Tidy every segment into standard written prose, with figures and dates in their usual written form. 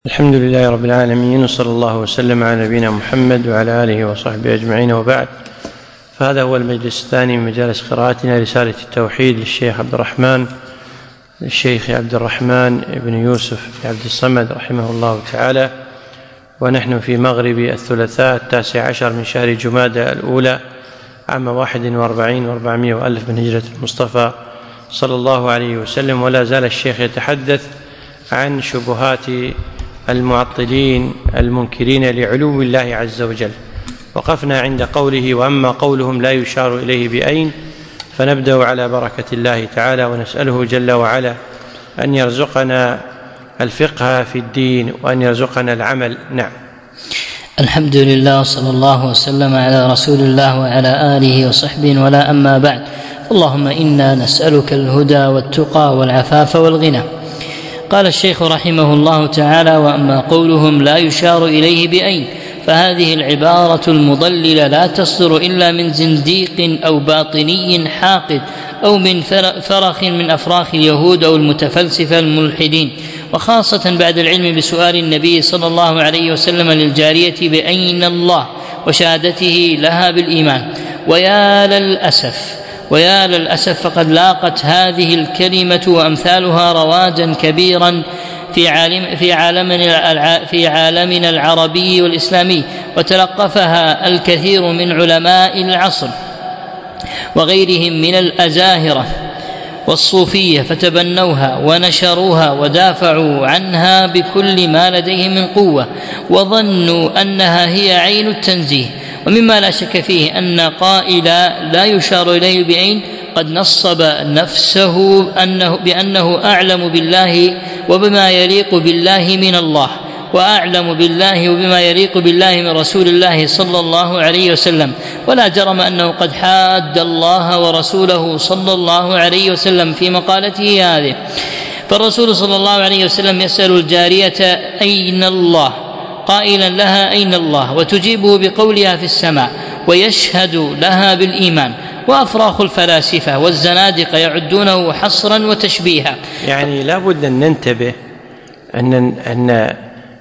الحمد لله رب العالمين، وصلى الله وسلم على نبينا محمد وعلى آله وصحبه أجمعين، وبعد. فهذا هو المجلس الثاني من مجالس قراءتنا رسالة التوحيد للشيخ عبد الرحمن بن يوسف بن عبد الصمد رحمه الله تعالى، ونحن في مغرب الثلاثاء 19 من شهر جمادى الأولى عام 41 و400 وألف من هجرة المصطفى صلى الله عليه وسلم. ولا زال الشيخ يتحدث عن شبهات المعطلين المنكرين لعلو الله عز وجل. وقفنا عند قوله: وأما قولهم لا يشار إليه بأين. فنبدأ على بركة الله تعالى ونسأله جل وعلا أن يرزقنا الفقه في الدين وأن يرزقنا العمل. نعم. الحمد لله، صلى الله وسلم على رسول الله وعلى آله وصحبه، ولا أما بعد. اللهم إنا نسألك الهدى والتقى والعفاف والغنى. قال الشيخ رحمه الله تعالى: وأما قولهم لا يشار إليه بأين، فهذه العبارة المضللة لا تصدر إلا من زنديق أو باطني حاقد أو من فرخ من أفراخ اليهود أو المتفلسفة الملحدين، وخاصة بعد العلم بسؤال النبي صلى الله عليه وسلم للجارية بأين الله وشهادته لها بالإيمان. ويا للأسف فقد لاقت هذه الكلمة وأمثالها رواجا كبيرا في عالمنا العربي والإسلامي، وتلقفها الكثير من علماء العصر وغيرهم من الأزاهرة والصوفية، فتبنوها ونشروها ودافعوا عنها بكل ما لديهم من قوة، وظنوا أنها هي عين التنزيه. ومما لا شك فيه أن قائل لا يشار إليه بعين قد نصب نفسه بأنه أعلم بالله وبما يليق بالله من الله، وأعلم بالله وبما يليق بالله من رسول الله صلى الله عليه وسلم. ولا جرم أنه قد حاد الله ورسوله صلى الله عليه وسلم في مقالته هذه. فالرسول صلى الله عليه وسلم يسأل الجارية أين الله، قائلا لها أين الله، وتجيبه بقولها في السماء، ويشهد لها بالإيمان. وأفراخ الفلاسفة والزنادقة يعدونه حصرا وتشبيها. يعني لا بد أن ننتبه أن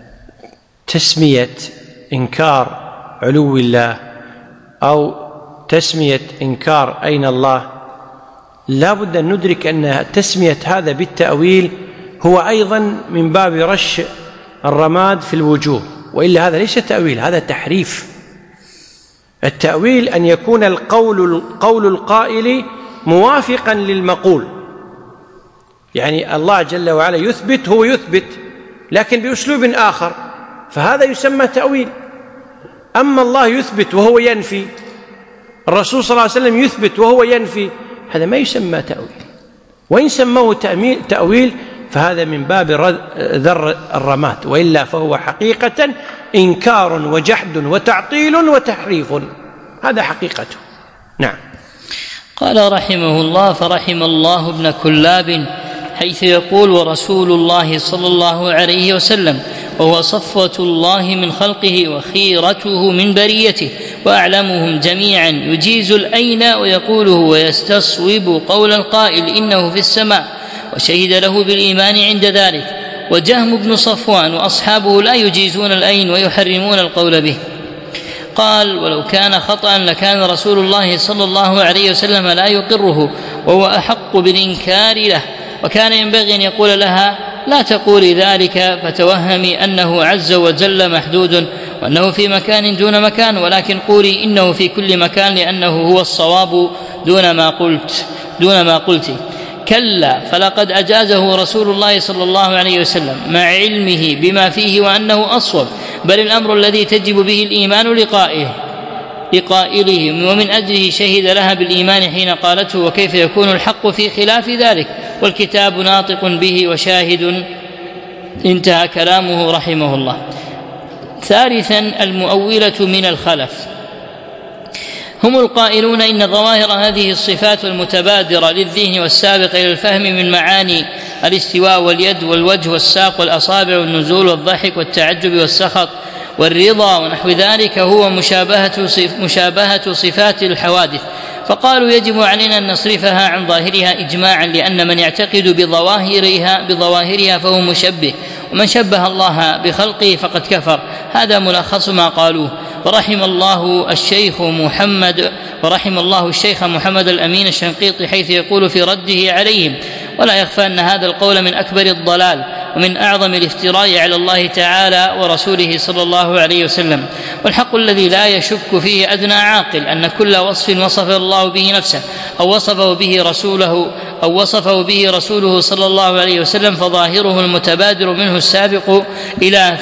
تسمية إنكار علو الله أو تسمية إنكار أين الله، لا بد أن ندرك أن تسمية هذا بالتأويل هو أيضا من باب رش الرماد في الوجوه، وإلا هذا ليس تأويل، هذا تحريف. التأويل أن يكون قول القائل موافقا للمقول، يعني الله جل وعلا يثبت، هو يثبت لكن بأسلوب آخر، فهذا يسمى تأويل. أما الله يثبت وهو ينفي، الرسول صلى الله عليه وسلم يثبت وهو ينفي، هذا ما يسمى تأويل. وإن سموه تأويل فهذا من باب ذر الرماد، وإلا فهو حقيقة إنكار وجحد وتعطيل وتحريف، هذا حقيقته. نعم. قال رحمه الله: فرحم الله ابن كلاب، حيث يقول: ورسول الله صلى الله عليه وسلم وهو صفوة الله من خلقه وخيرته من بريته وأعلمهم جميعا، يجيز الأين ويقوله ويستصوب قول القائل إنه في السماء، وشهد له بالإيمان عند ذلك. وجهم بن صفوان وأصحابه لا يجيزون الأين ويحرمون القول به. قال: ولو كان خطأ لكان رسول الله صلى الله عليه وسلم لا يقره، وهو أحق بالإنكار له. وكان ينبغي أن يقول لها: لا تقولي ذلك فتوهمي أنه عز وجل محدود وأنه في مكان دون مكان، ولكن قولي إنه في كل مكان، لأنه هو الصواب دون ما قلت. كلا، فلقد أجازه رسول الله صلى الله عليه وسلم مع علمه بما فيه وأنه أصوب، بل الأمر الذي تجب به الإيمان لقائله، ومن أجله شهد لها بالإيمان حين قالته: وكيف يكون الحق في خلاف ذلك، والكتاب ناطق به وشاهد. انتهى كلامه رحمه الله. ثالثا، المؤولة من الخلف، هم القائلون إن ظواهر هذه الصفات المتبادرة للذهن والسابق إلى الفهم من معاني الاستواء واليد والوجه والساق والأصابع والنزول والضحك والتعجب والسخط والرضا ونحو ذلك هو مشابهة صفات الحوادث. فقالوا: يجب علينا أن نصرفها عن ظاهرها إجماعا، لأن من يعتقد بظواهرها فهو مشبه، ومن شبه الله بخلقه فقد كفر. هذا ملخص ما قالوه. ورحم الله الشيخ محمد الأمين الشنقيطي حيث يقول في رده عليهم: ولا يخفى أن هذا القول من أكبر الضلال ومن أعظم الافتراء على الله تعالى ورسوله صلى الله عليه وسلم. والحق الذي لا يشك فيه أدنى عاقل أن كل وصف وصف الله به نفسه أو وصفه به رسوله صلى الله عليه وسلم فظاهره المتبادر منه السابق إلى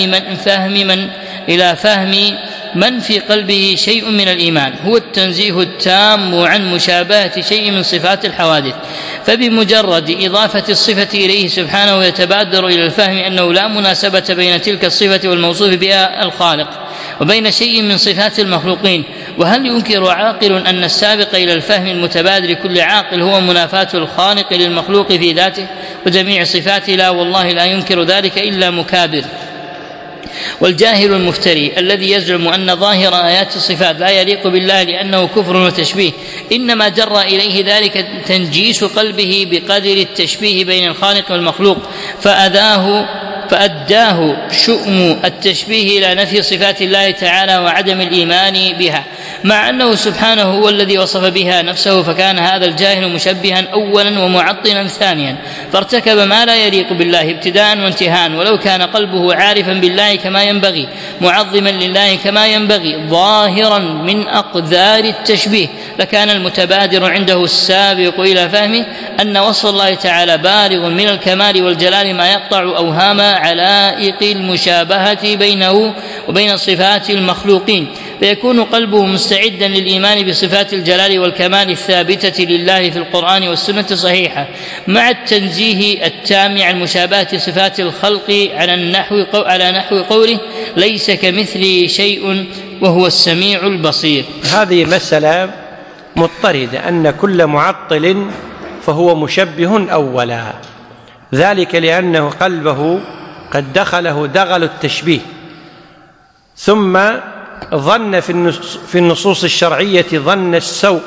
فهم من في قلبه شيء من الإيمان هو التنزيه التام عن مشابهة شيء من صفات الحوادث. فبمجرد إضافة الصفة إليه سبحانه يتبادر إلى الفهم أنه لا مناسبة بين تلك الصفة والموصوف بها الخالق وبين شيء من صفات المخلوقين. وهل ينكر عاقل أن السابق إلى الفهم المتبادر كل عاقل هو منافاة الخالق للمخلوق في ذاته وجميع صفاته؟ لا والله لا ينكر ذلك إلا مكابر. والجاهل المفتري الذي يزعم أن ظاهر آيات الصفات لا يليق بالله لأنه كفر وتشبيه إنما جرى إليه ذلك تنجيس قلبه بقدر التشبيه بين الخالق والمخلوق فأداه شؤم التشبيه إلى نفي صفات الله تعالى وعدم الإيمان بها، مع أنه سبحانه هو الذي وصف بها نفسه. فكان هذا الجاهل مشبها أولا ومعطلا ثانيا، فارتكب ما لا يليق بالله ابتداء وانتهاء. ولو كان قلبه عارفا بالله كما ينبغي معظما لله كما ينبغي ظاهرا من أقدار التشبيه لكان المتبادر عنده السابق إلى فهمه أن وصف الله تعالى بالغ من الكمال والجلال ما يقطع أوهام علائق المشابهة بينه وبين صفات المخلوقين، فيكون قلبه مستعدا للإيمان بصفات الجلال والكمال الثابتة لله في القرآن والسنة الصحيحة مع التنزيه التام عن مشابهة صفات الخلق على نحو قوله: ليس كمثله شيء وهو السميع البصير. هذه مسألة مضطردة أن كل معطل فهو مشبه أولا، ذلك لأنه قلبه قد دخله دغل التشبيه ثم ظن في النصوص الشرعية ظن السوء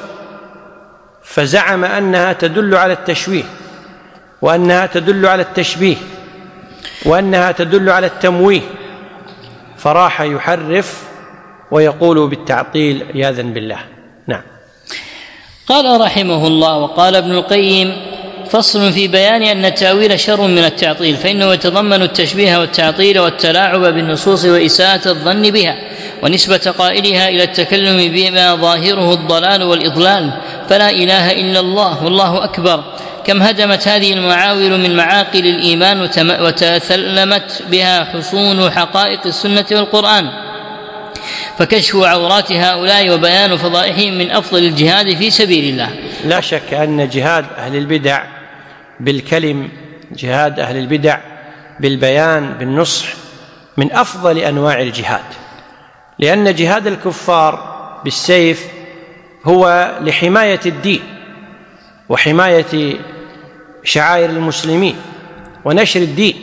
فزعم أنها تدل على التشويه وأنها تدل على التشبيه وأنها تدل على التمويه، فراح يحرف ويقول بالتعطيل عياذا بالله. نعم. قال رحمه الله: وقال ابن القيم: فصل في بيان أن التأويل شر من التعطيل، فإنه يتضمن التشبيه والتعطيل والتلاعب بالنصوص وإساءة الظن بها ونسبة قائلها إلى التكلم بما ظاهره الضلال والإضلال، فلا إله إلا الله والله أكبر. كم هدمت هذه المعاول من معاقل الإيمان وتثلمت بها حصون حقائق السنة والقرآن، فكشف عورات هؤلاء وبيان فضائحهم من أفضل الجهاد في سبيل الله. لا شك أن جهاد أهل البدع بالكلم، جهاد أهل البدع بالبيان بالنصح من أفضل أنواع الجهاد، لأن جهاد الكفار بالسيف هو لحماية الدين وحماية شعائر المسلمين ونشر الدين،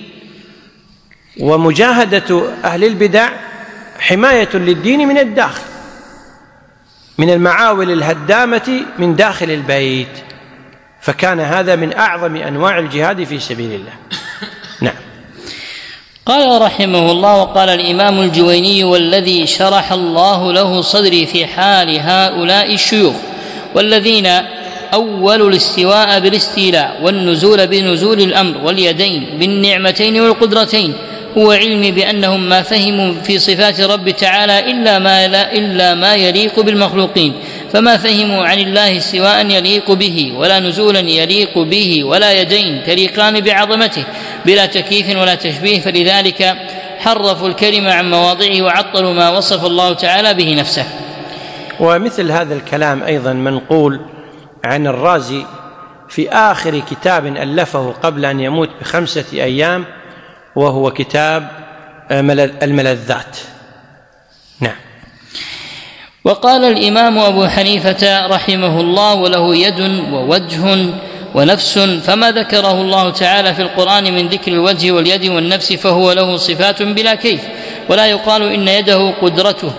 ومجاهدة أهل البدع حماية للدين من الداخل، من المعاول الهدامة من داخل البيت، فكان هذا من أعظم أنواع الجهاد في سبيل الله. نعم. قال رحمه الله: وقال الإمام الجويني: والذي شرح الله له صدري في حال هؤلاء الشيوخ والذين أولوا الاستواء بالاستيلاء والنزول بنزول الأمر واليدين بالنعمتين والقدرتين هو علمي بأنهم ما فهموا في صفات رب تعالى إلا ما يليق بالمخلوقين، فما فهموا عن الله استواء يليق به ولا نزولا يليق به ولا يدين تليقان بعظمته بلا تكييف ولا تشبيه، فلذلك حرفوا الكلمة عن مواضعه وعطلوا ما وصف الله تعالى به نفسه. ومثل هذا الكلام أيضا منقول عن الرازي في آخر كتاب ألفه قبل أن يموت ب5 أيام، وهو كتاب الملذات. نعم. وقال الإمام أبو حنيفة رحمه الله: وله يد ووجه ونفس، فما ذكره الله تعالى في القرآن من ذكر الوجه واليد والنفس فهو له صفات بلا كيف، ولا يقال إن يده قدرته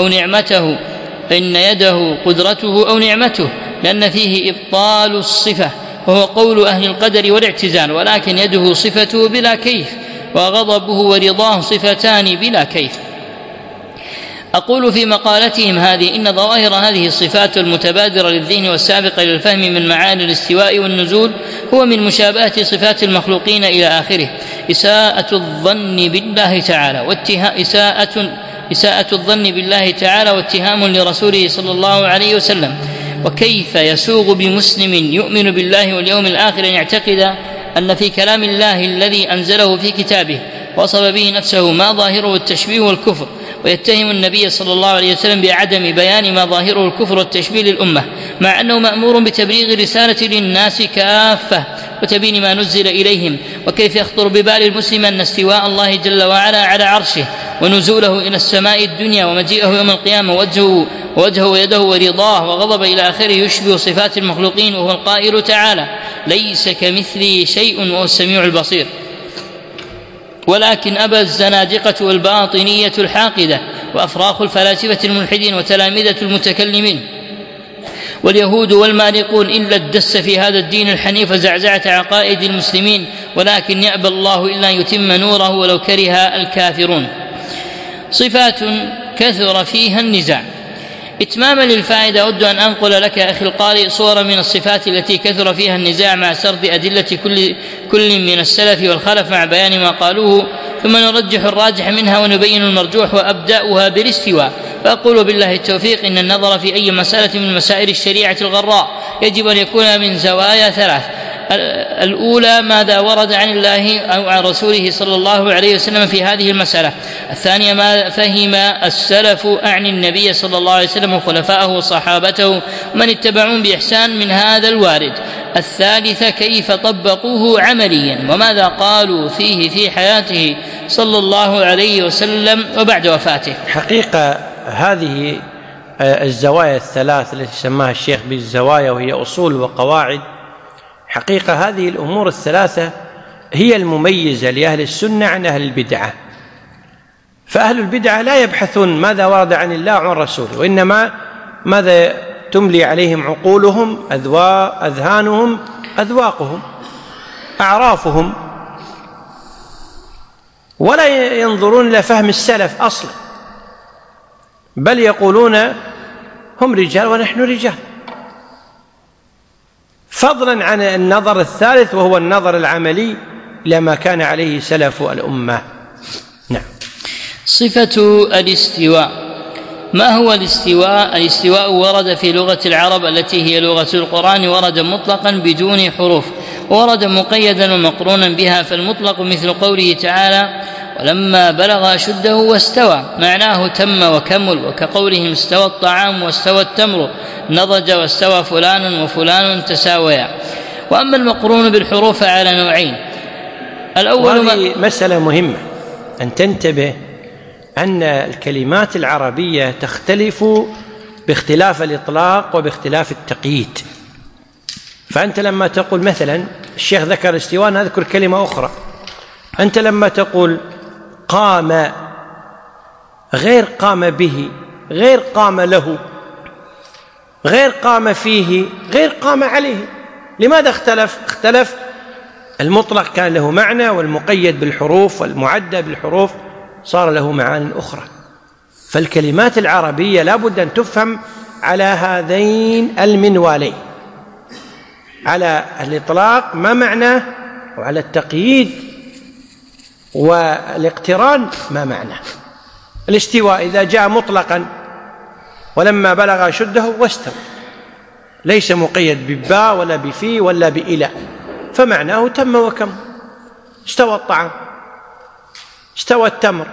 أو نعمته لأن فيه إبطال الصفة، وهو قول أهل القدر والاعتزال، ولكن يده صفته بلا كيف، وغضبه ورضاه صفتان بلا كيف. أقول في مقالتهم هذه إن ظواهر هذه الصفات المتبادرة للذهن والسابقة للفهم من معاني الاستواء والنزول هو من مشابهة صفات المخلوقين إلى آخره، إساءة الظن بالله تعالى واتهام لرسوله صلى الله عليه وسلم. وكيف يسوغ بمسلم يؤمن بالله واليوم الآخر أن يعتقد أن في كلام الله الذي أنزله في كتابه وصف به نفسه ما ظاهره التشبيه والكفر، ويتهم النبي صلى الله عليه وسلم بعدم بيان ما ظاهره الكفر والتشبيه للأمة، مع أنه مأمور بتبليغ الرسالة للناس كافة وتبين ما نزل إليهم؟ وكيف يخطر ببال المسلم أن استواء الله جل وعلا على عرشه ونزوله إلى السماء الدنيا ومجيئه يوم القيامة ووجهه ويده ورضاه وغضب إلى آخره يشبه صفات المخلوقين، وهو القائل تعالى: ليس كمثله شيء وهو السميع البصير. ولكن أبى الزنادقة والباطنية الحاقدة وأفراخ الفلاسفة الملحدين وتلامذة المتكلمين واليهود والمارقون إلا الدس في هذا الدين الحنيف وزعزعة عقائد المسلمين، ولكن يأبى الله إلا أن يتم نوره ولو كره الكافرون. صفات كثر فيها النزاع. إتماما للفائدة أود أن أنقل لك أخي القارئ صورا من الصفات التي كثر فيها النزاع مع سرد أدلة كل من السلف والخلف مع بيان ما قالوه، ثم نرجح الراجح منها ونبين المرجوح، وأبدأها بالاستواء. فأقول بالله التوفيق إن النظر في أي مسألة من مسائل الشريعة الغراء يجب أن يكون من زوايا ثلاث: الأولى ماذا ورد عن الله أو عن رسوله صلى الله عليه وسلم في هذه المسألة. الثانية ما فهم السلف عن النبي صلى الله عليه وسلم وخلفائه وصحابته ومن اتبعون بإحسان من هذا الوارد. الثالثة كيف طبقوه عمليا وماذا قالوا فيه في حياته صلى الله عليه وسلم وبعد وفاته. حقيقة هذه الزوايا الثلاث التي سماها الشيخ بالزوايا وهي أصول وقواعد، حقيقة هذه الأمور الثلاثة هي المميزة لأهل السنة عن أهل البدعة. فأهل البدعة لا يبحثون ماذا ورد عن الله وعن رسوله، وإنما ماذا تملي عليهم عقولهم، أذهانهم، أذواقهم، أعرافهم، ولا ينظرون إلى فهم السلف أصلا، بل يقولون هم رجال ونحن رجال، فضلا عن النظر الثالث وهو النظر العملي لما كان عليه سلف الأمة. نعم. صفة الاستواء. ما هو الاستواء؟ الاستواء ورد في لغة العرب التي هي لغة القرآن ورد مطلقا بدون حروف، ورد مقيدا ومقرونا بها. فالمطلق مثل قوله تعالى: ولما بلغ أشده واستوى، معناه تم وكمل، وكقولهم: استوى الطعام واستوى التمر، نضج واستوى فلان وفلان تساويا. وأما المقرون بالحروف على نوعين: الأول هذه مسألة مهمة أن تنتبه أن الكلمات العربية تختلف باختلاف الإطلاق وباختلاف التقييد. فأنت لما تقول مثلا الشيخ ذكر الاستواء نذكر كلمة أخرى، أنت لما تقول قام غير قام به، غير قام له، غير قام فيه، غير قام عليه. لماذا اختلف؟ المطلق كان له معنى، والمقيد بالحروف والمعدى بالحروف صار له معان أخرى. فالكلمات العربية لا بد أن تفهم على هذين المنوالين، على الإطلاق ما معناه، وعلى التقييد والاقتران ما معناه. الاستواء إذا جاء مطلقا ولما بلغ أشده واستوى، ليس مقيد بباء ولا بفي ولا بإله، فمعناه تم وكم. استوى الطعام، استوى التمر،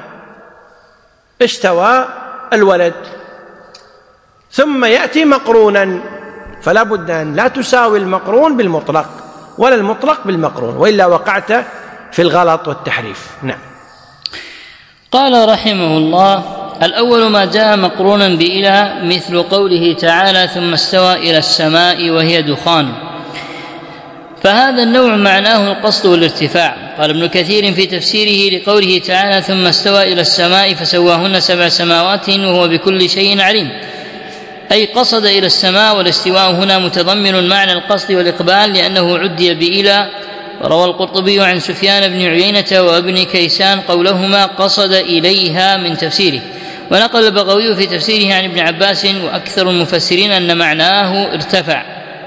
استوى الولد. ثم يأتي مقرونا، فلا بد أن لا تساوي المقرون بالمطلق ولا المطلق بالمقرون، وإلا وقعت في الغلط والتحريف. نعم. قال رحمه الله: الأول ما جاء مقرونا بإله مثل قوله تعالى: ثم استوى إلى السماء وهي دخان، فهذا النوع معناه القصد والارتفاع. قال ابن كثير في تفسيره لقوله تعالى: ثم استوى إلى السماء فسواهن 7 سماوات وهو بكل شيء عليم، أي قصد إلى السماء. والاستواء هنا متضمن معنى القصد والإقبال، لأنه عدي بإلى وروى القرطبي عن سفيان بن عيينة وابن كيسان قولهما قصد إليها من تفسيره. ونقل البغوي في تفسيره عن ابن عباس وأكثر المفسرين أن معناه ارتفع.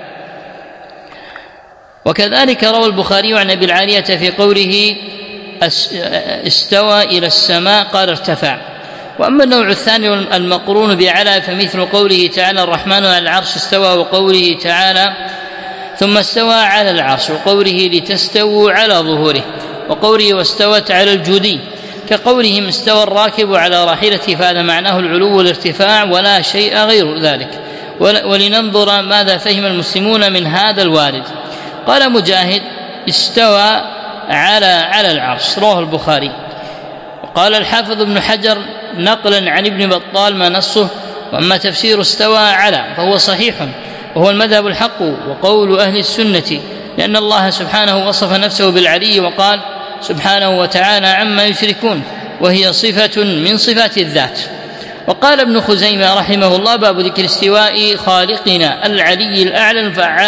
وكذلك روى البخاري عن أبي العالية في قوله استوى إلى السماء قال ارتفع. وأما النوع الثاني المقرون بعلى فمثل قوله تعالى الرحمن على العرش استوى، وقوله تعالى ثم استوى على العرش، وقوله لتستووا على ظهوره، وقوله واستوت على الجودي، كقولهم استوى الراكب على راحلته، فهذا معناه العلو والارتفاع ولا شيء غير ذلك. ولننظر ماذا فهم المسلمون من هذا الوارد. قال مجاهد استوى على العرش، رواه البخاري. وقال الحافظ ابن حجر نقلا عن ابن بطال ما نصه: وأما تفسير استوى على فهو صحيح وهو المذهب الحق وقول أهل السنة، لأن الله سبحانه وصف نفسه بالعلي وقال سبحانه وتعالى عما يشركون، وهي صفة من صفات الذات. وقال ابن خزيمة رحمه الله: باب ذكر استواء خالقنا العلي الأعلى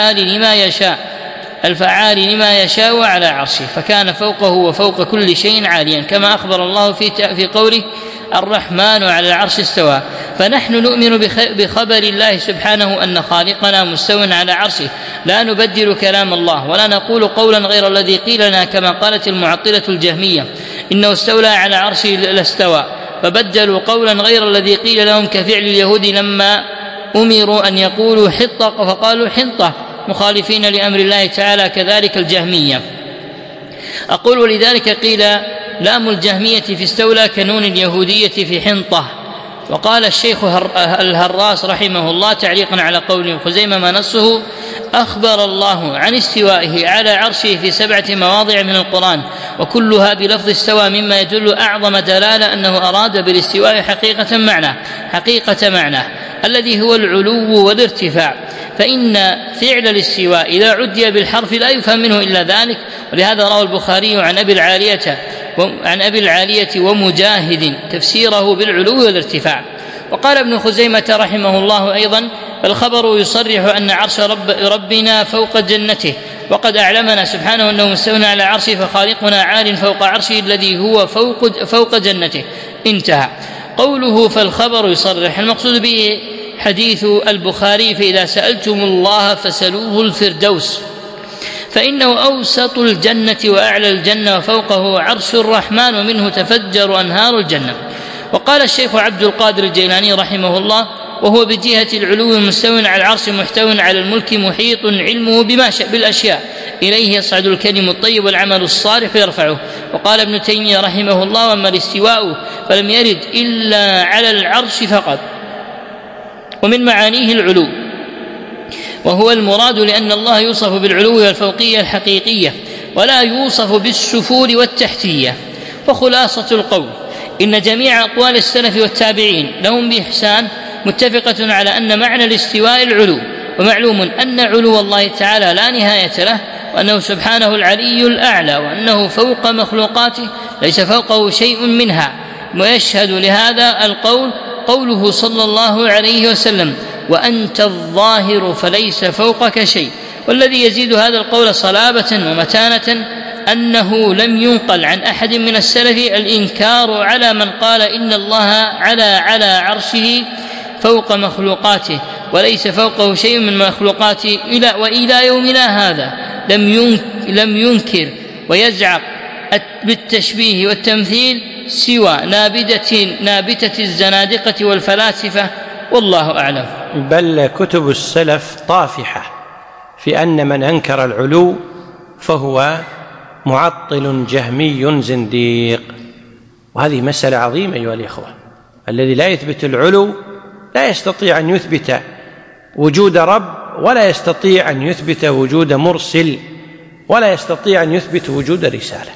الفعال لما يشاء على عرشه، فكان فوقه وفوق كل شيء عاليا، كما أخبر الله في قوله الرحمن على العرش استوى. فنحن نؤمن بخبر الله سبحانه أن خالقنا مستو على عرشه، لا نبدل كلام الله ولا نقول قولا غير الذي قيل لنا، كما قالت المعطلة الجهمية إنه استولى على عرشه لاستوى، فبدلوا قولا غير الذي قيل لهم، كفعل اليهود لما أمروا أن يقولوا حطة فقالوا حنطة مخالفين لأمر الله تعالى، كذلك الجهمية. أقول ولذلك قيل لام الجهمية في استولى كنون اليهودية في حنطة. وقال الشيخ الهراس رحمه الله تعليقا على قول ابن خزيمة ما نصه: أخبر الله عن استوائه على عرشه في 7 مواضع من القرآن، وكلها بلفظ استوى، مما يدل أعظم دلالة أنه أراد بالاستواء حقيقة معناه الذي هو العلو والارتفاع، فإن فعل الاستواء إذا عدي بالحرف لا يفهم منه إلا ذلك. ولهذا روى البخاري عن أبي العالية ومجاهد تفسيره بالعلو والارتفاع. وقال ابن خزيمة رحمه الله أيضا: فالخبر يصرح أن عرش ربنا فوق جنته، وقد أعلمنا سبحانه أنه مستوى على عرشه، فخالقنا عال فوق عرشه الذي هو فوق جنته. انتهى قوله فالخبر يصرح، المقصود به حديث البخاري: فإذا سألتم الله فسألوه الفردوس، فإنه أوسط الجنة وأعلى الجنة، وفوقه عرش الرحمن ومنه تفجر أنهار الجنة. وقال الشيخ عبد القادر الجيلاني رحمه الله: وهو بجهة العلو مستو على العرش، محتو على الملك، محيط علمه بالأشياء، إليه يصعد الكلم الطيب والعمل الصالح يرفعه. وقال ابن تيمية رحمه الله: وأما الاستواء فلم يرد إلا على العرش فقط، ومن معانيه العلو، وهو المراد لأن الله يوصف بالعلو والفوقية الحقيقية، ولا يوصف بالسفول والتحتية. وخلاصة القول إن جميع أقوال السلف والتابعين لهم بإحسان متفقة على أن معنى الاستواء العلو، ومعلوم أن علو الله تعالى لا نهاية له، وأنه سبحانه العلي الأعلى، وأنه فوق مخلوقاته ليس فوقه شيء منها. ويشهد لهذا القول قوله صلى الله عليه وسلم: وأنت الظاهر فليس فوقك شيء. والذي يزيد هذا القول صلابة ومتانة أنه لم ينقل عن أحد من السلف الإنكار على من قال إن الله على عرشه فوق مخلوقاته وليس فوقه شيء من مخلوقاته، وإلى يومنا هذا لم ينكر ويزعق بالتشبيه والتمثيل سوى نابتة الزنادقة والفلاسفة، والله أعلم. بل كتب السلف طافحة في أن من أنكر العلو فهو معطل جهمي زنديق، وهذه مسألة عظيمة أيها الإخوة. الذي لا يثبت العلو لا يستطيع أن يثبت وجود رب، ولا يستطيع أن يثبت وجود مرسل، ولا يستطيع أن يثبت وجود رسالة.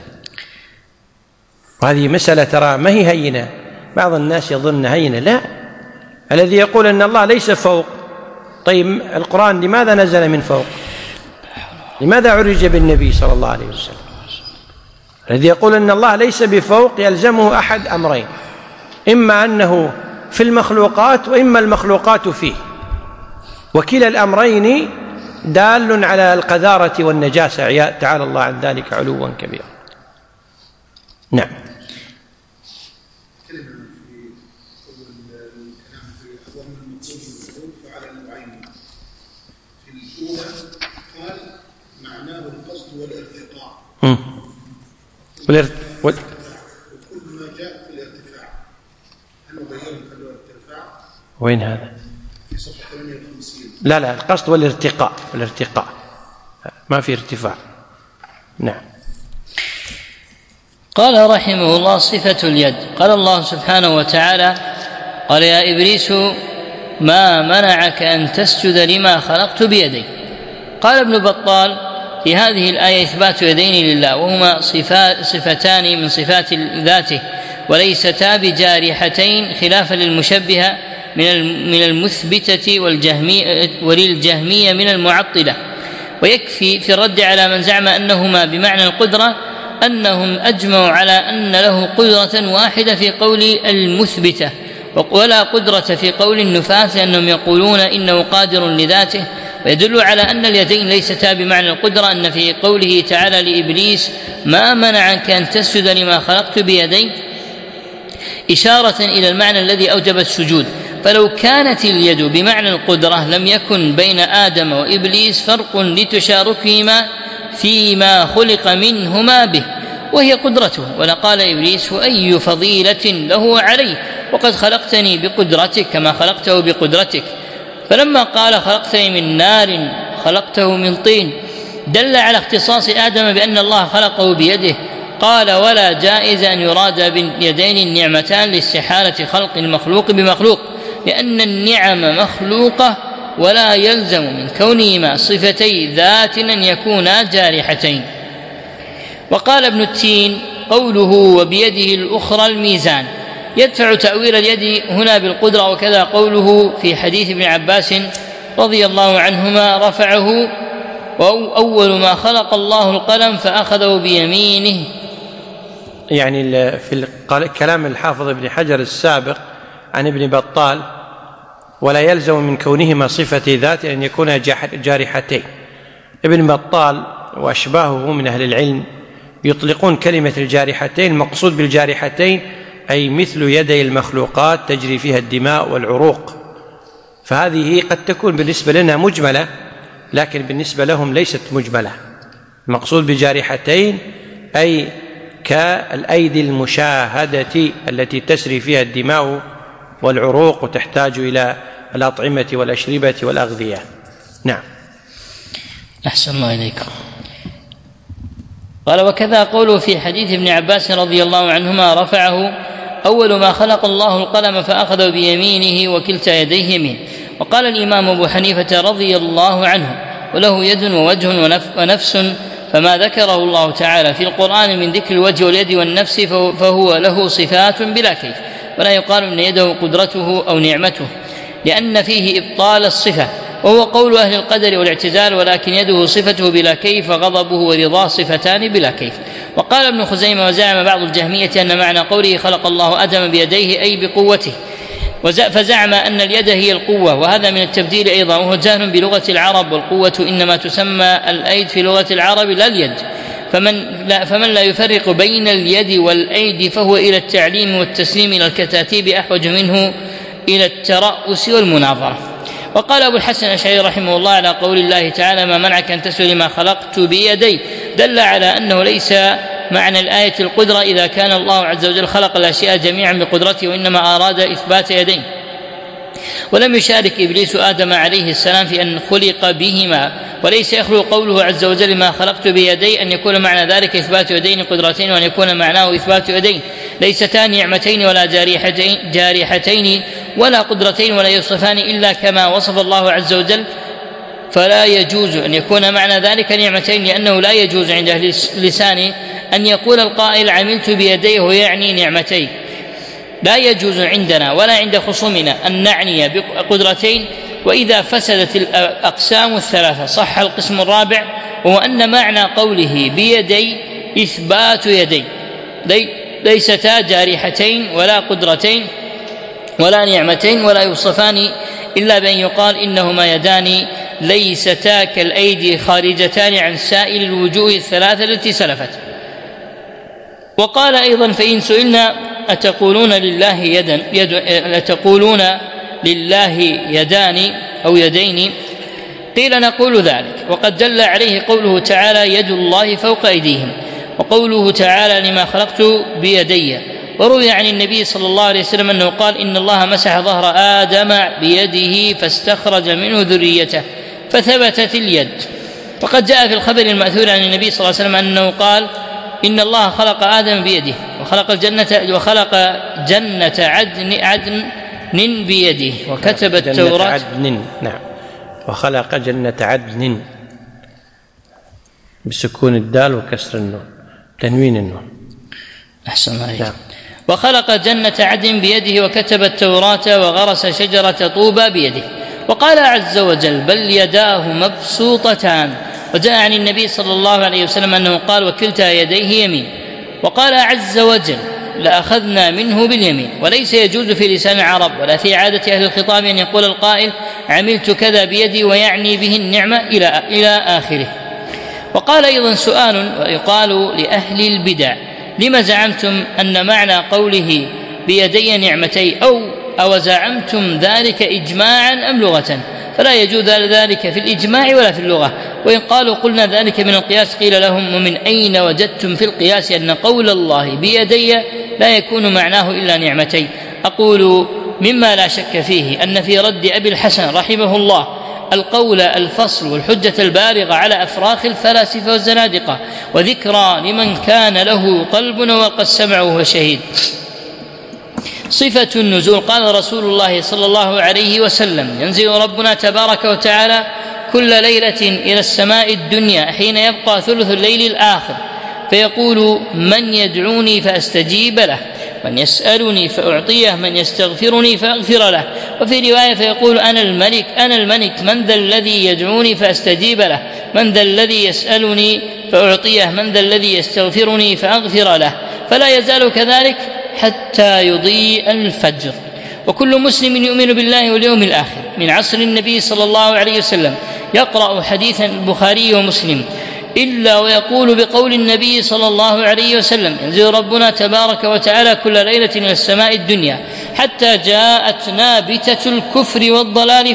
وهذه مسألة ترى ما هي هينة، بعض الناس يظن هينة، لا. الذي يقول أن الله ليس فوق، طيب القرآن لماذا نزل من فوق؟ لماذا عرج بالنبي صلى الله عليه وسلم؟ الذي يقول أن الله ليس بفوق يلزمه أحد أمرين: إما أنه في المخلوقات، وإما المخلوقات فيه، وكلا الأمرين دال على القذارة والنجاسة، تعالى الله عن ذلك علوا كبيرا. نعم. وكل ما جاء في الارتفاع هل نغيره نخلوه الارتفاع؟ وين هذا؟ في صفحة 58. لا القصد والارتقاء، ما في ارتفاع. نعم. قال رحمه الله: صفة اليد. قال الله سبحانه وتعالى: قال يا إبليس ما منعك أن تسجد لما خلقت بيدي. قال ابن بطال: في هذه الآية إثبات يدين لله، وهما صفتان من صفات ذاته وليستا بجارحتين، خلافا للمشبهة من المثبتة وللجهمية من المعطلة. ويكفي في الرد على من زعم أنهما بمعنى القدرة أنهم أجمعوا على أن له قدرة واحدة في قول المثبتة ولا قدرة في قول النفاة، لأنهم يقولون إنه قادر لذاته. ويدل على أن اليدين ليستا بمعنى القدرة أن في قوله تعالى لإبليس ما منعك أن تسجد لما خلقت بيدي إشارة إلى المعنى الذي أوجب السجود. فلو كانت اليد بمعنى القدرة لم يكن بين آدم وإبليس فرق لتشاركهما فيما خلق منهما به، وهي قدرته. ولقال إبليس: وأي فضيلة له علي وقد خلقتني بقدرتك كما خلقته بقدرتك. فلما قال خلقتني من نار خلقته من طين دل على اختصاص آدم بأن الله خلقه بيده. قال: ولا جائز أن يراد باليدين النعمتان لاستحالة خلق المخلوق بمخلوق، لأن النعم مخلوقة ولا يلزم من كونهما صفتي ذات أن يكونا جارحتين. وقال ابن التين: قوله وبيده الأخرى الميزان يدفع تأويل اليد هنا بالقدرة. وكذا قوله في حديث ابن عباس رضي الله عنهما رفعه: وأول ما خلق الله القلم فأخذه بيمينه. يعني في كلام الحافظ ابن حجر السابق عن ابن بطال: ولا يلزم من كونهما صفة ذات أن يكونا جارحتين. ابن بطال وأشباهه من أهل العلم يطلقون كلمة الجارحتين، المقصود بالجارحتين أي مثل يدي المخلوقات تجري فيها الدماء والعروق، فهذه قد تكون بالنسبة لنا مجملة، لكن بالنسبة لهم ليست مجملة. المقصود بجارحتين أي كالأيدي المشاهدة التي تسري فيها الدماء والعروق وتحتاج إلى الأطعمة والأشربة والأغذية. نعم. أحسن الله إليكم. قال: وكذا قوله في حديث ابن عباس رضي الله عنهما رفعه: أول ما خلق الله القلم فأخذه بيمينه وكلتا يديه يمين. وقال الإمام أبو حنيفة رضي الله عنه: وله يد ووجه ونفس، فما ذكره الله تعالى في القرآن من ذكر الوجه واليد والنفس فهو له صفات بلا كيف، ولا يقال أن يده قدرته أو نعمته، لأن فيه إبطال الصفة، وهو قول أهل القدر والاعتزال. ولكن يده صفته بلا كيف، وغضبه ورضاه صفتان بلا كيف. وقال ابن خزيمة: وزعم بعض الجهمية أن معنى قوله خلق الله آدم بيديه أي بقوته، فزعم أن اليد هي القوة، وهذا من التبديل أيضا، وهو جهل بلغة العرب، والقوة إنما تسمى الأيد في لغة العرب لا اليد. فمن لا يفرق بين اليد والأيد فهو إلى التعليم والتسليم إلى الكتاتيب أحوج منه إلى الترأس والمناظرة. وقال أبو الحسن الأشعري رحمه الله على قول الله تعالى: ما منعك أن تسجد لما خلقت بيدي، دل على أنه ليس معنى الآية القدرة إذا كان الله عز وجل خلق الأشياء جميعا بقدرته، وإنما أراد إثبات يدين. ولم يشارك إبليس آدم عليه السلام في أن خلق بهما، وليس يخلو قوله عز وجل ما خلقت بيدي أن يكون معنى ذلك إثبات يدين قدرتين، وأن يكون معناه إثبات يدين ليستان نعمتين ولا جارحتين ولا قدرتين ولا يوصفان إلا كما وصف الله عز وجل. فلا يجوز أن يكون معنى ذلك نعمتين، لأنه لا يجوز عند أهل اللسان أن يقول القائل عملت بيديه ويعني نعمتين. لا يجوز عندنا ولا عند خصومنا أن نعني بقدرتين. وإذا فسدت الأقسام الثلاثة صح القسم الرابع، وهو أن معنى قوله بيدي إثبات يدين ليستا جارحتين ولا قدرتين ولا نعمتين ولا يوصفان إلا بأن يقال إنهما يدان ليستا كالأيدي خارجتان عن سائر الوجوه الثلاثة التي سلفت. وقال أيضا: فإن سئلنا أتقولون لله يدان أو يدين، قيل: نقول ذلك. وقد دل عليه قوله تعالى: يد الله فوق أيديهم، وقوله تعالى: لما خلقت بيدي. وروي عن النبي صلى الله عليه وسلم أنه قال: إن الله مسح ظهر آدم بيده فاستخرج منه ذريته فثبتت اليد. وقد جاء في الخبر المأثور عن النبي صلى الله عليه وسلم أنه قال: إن الله خلق آدم بيده وخلق جنة عدن بيده وكتب التوراة. نعم، وخلق جنة عدن بسكون الدال وكسر النون، تنوين النون. أحسن عليك. نعم. وخلق جنة عدن بيده وكتب التوراة وغرس شجرة طوبى بيده. وقال عز وجل: بل يداه مبسوطتان. وجاء عن النبي صلى الله عليه وسلم أنه قال: وكلتا يديه يمين. وقال عز وجل: لأخذنا منه باليمين. وليس يجوز في لسان العرب ولا في عادة أهل الخطاب أن يقول القائل: عملت كذا بيدي، ويعني به النعمة إلى آخره. وقال أيضا: سؤال ويقال لأهل البدع: لما زعمتم أن معنى قوله بيدي نعمتي أو زعمتم ذلك إجماعا أم لغة؟ فلا يجوز ذلك في الإجماع ولا في اللغة. وإن قالوا قلنا ذلك من القياس، قيل لهم: ومن أين وجدتم في القياس أن قول الله بيدي لا يكون معناه إلا نعمتي؟ أقول: مما لا شك فيه أن في رد أبي الحسن رحمه الله القول الفصل والحجة البالغة على أفراخ الفلاسفة والزنادقة، وذكرى لمن كان له قلب وقد سمع وهو شهيد. صفة النزول: قال رسول الله صلى الله عليه وسلم: ينزل ربنا تبارك وتعالى كل ليلة إلى السماء الدنيا حين يبقى ثلث الليل الآخر، فيقول: من يدعوني فأستجيب له، من يسألني فأعطيه، من يستغفرني فأغفر له. وفي رواية: فيقول: أنا الملك، من ذا الذي يدعوني فأستجيب له، من ذا الذي يسألني فأعطيه، من ذا الذي يستغفرني فأغفر له. فلا يزال كذلك حتى يضيء الفجر. وكل مسلم يؤمن بالله واليوم الآخر من عصر النبي صلى الله عليه وسلم يقرأ حديث البخاري ومسلم إلا ويقول بقول النبي صلى الله عليه وسلم: ينزل ربنا تبارك وتعالى كل ليلة إلى السماء الدنيا حتى جاءت نابتة الكفر والضلال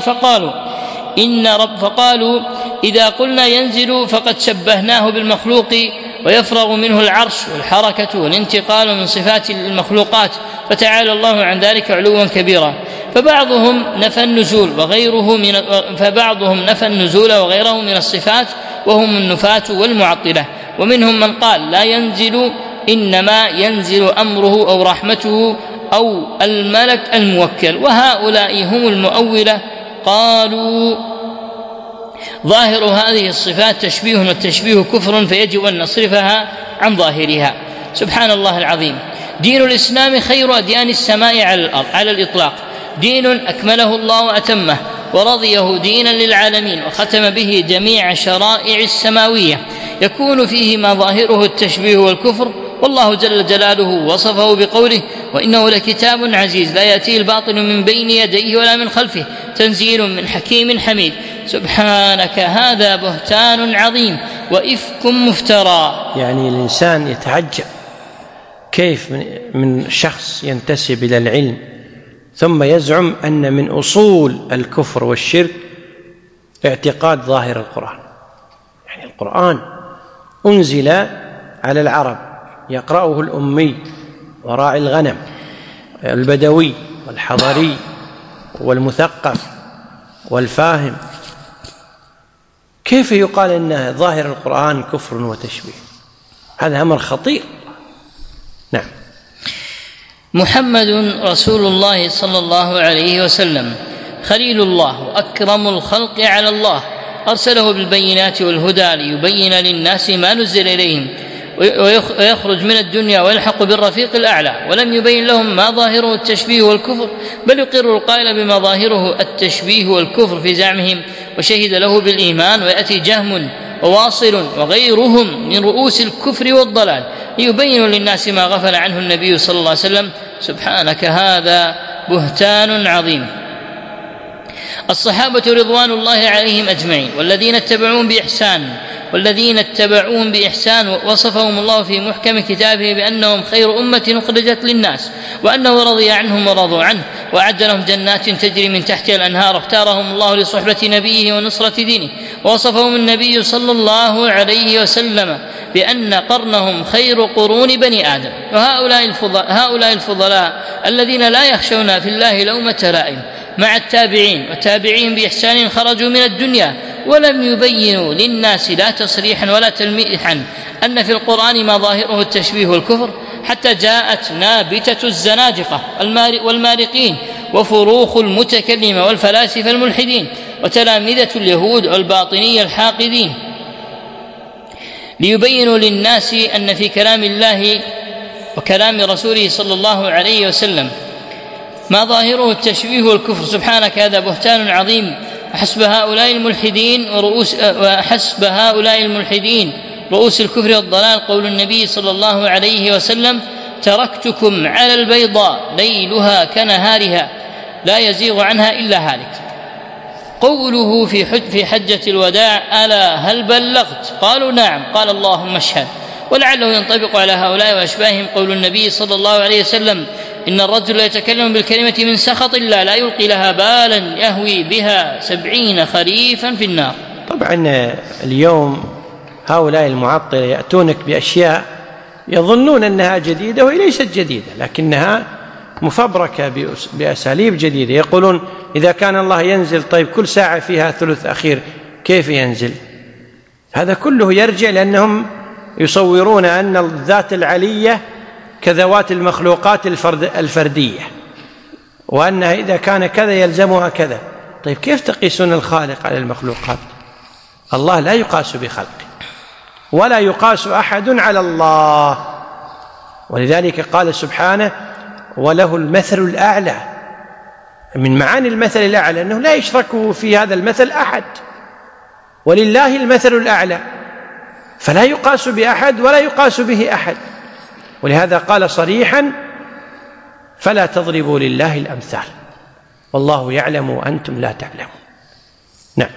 فقالوا: إذا قلنا ينزل فقد شبهناه بالمخلوق، ويفرغ منه العرش والحركة والانتقال من صفات المخلوقات، فتعالى الله عن ذلك علوا كبيرا. فبعضهم نفى النزول وغيره من الصفات، وهم النفاة والمعطلة. ومنهم من قال: لا ينزل، إنما ينزل أمره أو رحمته أو الملك الموكل. وهؤلاء هم المؤولة. قالوا: ظاهر هذه الصفات تشبيه، والتشبيه كفر، فيجب أن نصرفها عن ظاهرها. سبحان الله العظيم. دين الإسلام خير أديان السماء على الإطلاق، دين أكمله الله وأتمه ورضيه دينا للعالمين، وختم به جميع شرائع السماوية، يكون فيه ما ظاهره التشبيه والكفر. والله جل جلاله وصفه بقوله: وإنه لكتاب عزيز لا يأتيه الباطل من بين يديه ولا من خلفه، تنزيل من حكيم حميد. سبحانك، هذا بهتان عظيم وإفك مفترى. يعني الإنسان يتعجب كيف من شخص ينتسب إلى العلم ثم يزعم أن من أصول الكفر والشرك اعتقاد ظاهر القرآن. يعني القرآن أنزل على العرب يقرأه الأمي وراعي الغنم، البدوي والحضري والمثقف والفاهم. كيف يقال إن ظاهر القرآن كفر وتشبيه؟ هذا أمر خطير. نعم. محمد رسول الله صلى الله عليه وسلم خليل الله وأكرم الخلق على الله، أرسله بالبينات والهدى ليبين للناس ما نزل إليهم ويخرج من الدنيا ويلحق بالرفيق الأعلى، ولم يبين لهم ما ظاهره التشبيه والكفر، بل يقر القائل بما ظاهره التشبيه والكفر في زعمهم، وشهد له بالإيمان. ويأتي جهم وواصل وغيرهم من رؤوس الكفر والضلال ليبين للناس ما غفل عنه النبي صلى الله عليه وسلم. سبحانك، هذا بهتان عظيم. الصحابة رضوان الله عليهم أجمعين والذين اتبعوهم بإحسان وصفهم الله في محكم كتابه بأنهم خير أمة أخرجت للناس، وأنه رضي عنهم ورضوا عنه، وأعد لهم جنات تجري من تحتها الأنهار، اختارهم الله لصحبة نبيه ونصرة دينه، ووصفهم النبي صلى الله عليه وسلم بأن قرنهم خير قرون بني آدم. وهؤلاء الفضلاء الذين لا يخشون في الله لومة لائم مع التابعين والتابعين بإحسان خرجوا من الدنيا ولم يبينوا للناس لا تصريحا ولا تلميحا أن في القرآن ما ظاهره التشبيه والكفر، حتى جاءت نابتة الزنادقة والمارقين وفروخ المتكلمة والفلاسفة الملحدين وتلامذة اليهود والباطنية الحاقدين ليبينوا للناس أن في كلام الله وكلام رسوله صلى الله عليه وسلم ما ظاهره التشبيه والكفر. سبحانك، هذا بهتان عظيم. وحسب هؤلاء الملحدين رؤوس الكفر والضلال قول النبي صلى الله عليه وسلم: تركتكم على البيضاء ليلها كنهارها لا يزيغ عنها إلا هالك. قوله في حجة الوداع: ألا هل بلغت؟ قالوا: نعم. قال: اللهم اشهد. ولعله ينطبق على هؤلاء وأشباههم قول النبي صلى الله عليه وسلم: إن الرجل يتكلم بالكلمة من سخط الله لا يلقي لها بالا يهوي بها 70 خريفا في النار. طبعا اليوم هؤلاء المعطلة يأتونك بأشياء يظنون أنها جديدة وهي ليست جديدة، لكنها مفبركة بأساليب جديدة. يقولون إذا كان الله ينزل، طيب كل ساعة فيها ثلث أخير، كيف ينزل؟ هذا كله يرجع لأنهم يصورون أن الذات العلية كذوات المخلوقات الفردية، وأنها إذا كان كذا يلزمها كذا. طيب كيف تقيسون الخالق على المخلوقات؟ الله لا يقاس بخلقه ولا يقاس أحد على الله، ولذلك قال سبحانه: وله المثل الأعلى. من معاني المثل الأعلى أنه لا يشركه في هذا المثل أحد، ولله المثل الأعلى، فلا يقاس بأحد ولا يقاس به أحد. ولهذا قال صريحا: فلا تضربوا لله الأمثال والله يعلم وأنتم لا تعلمون. نعم.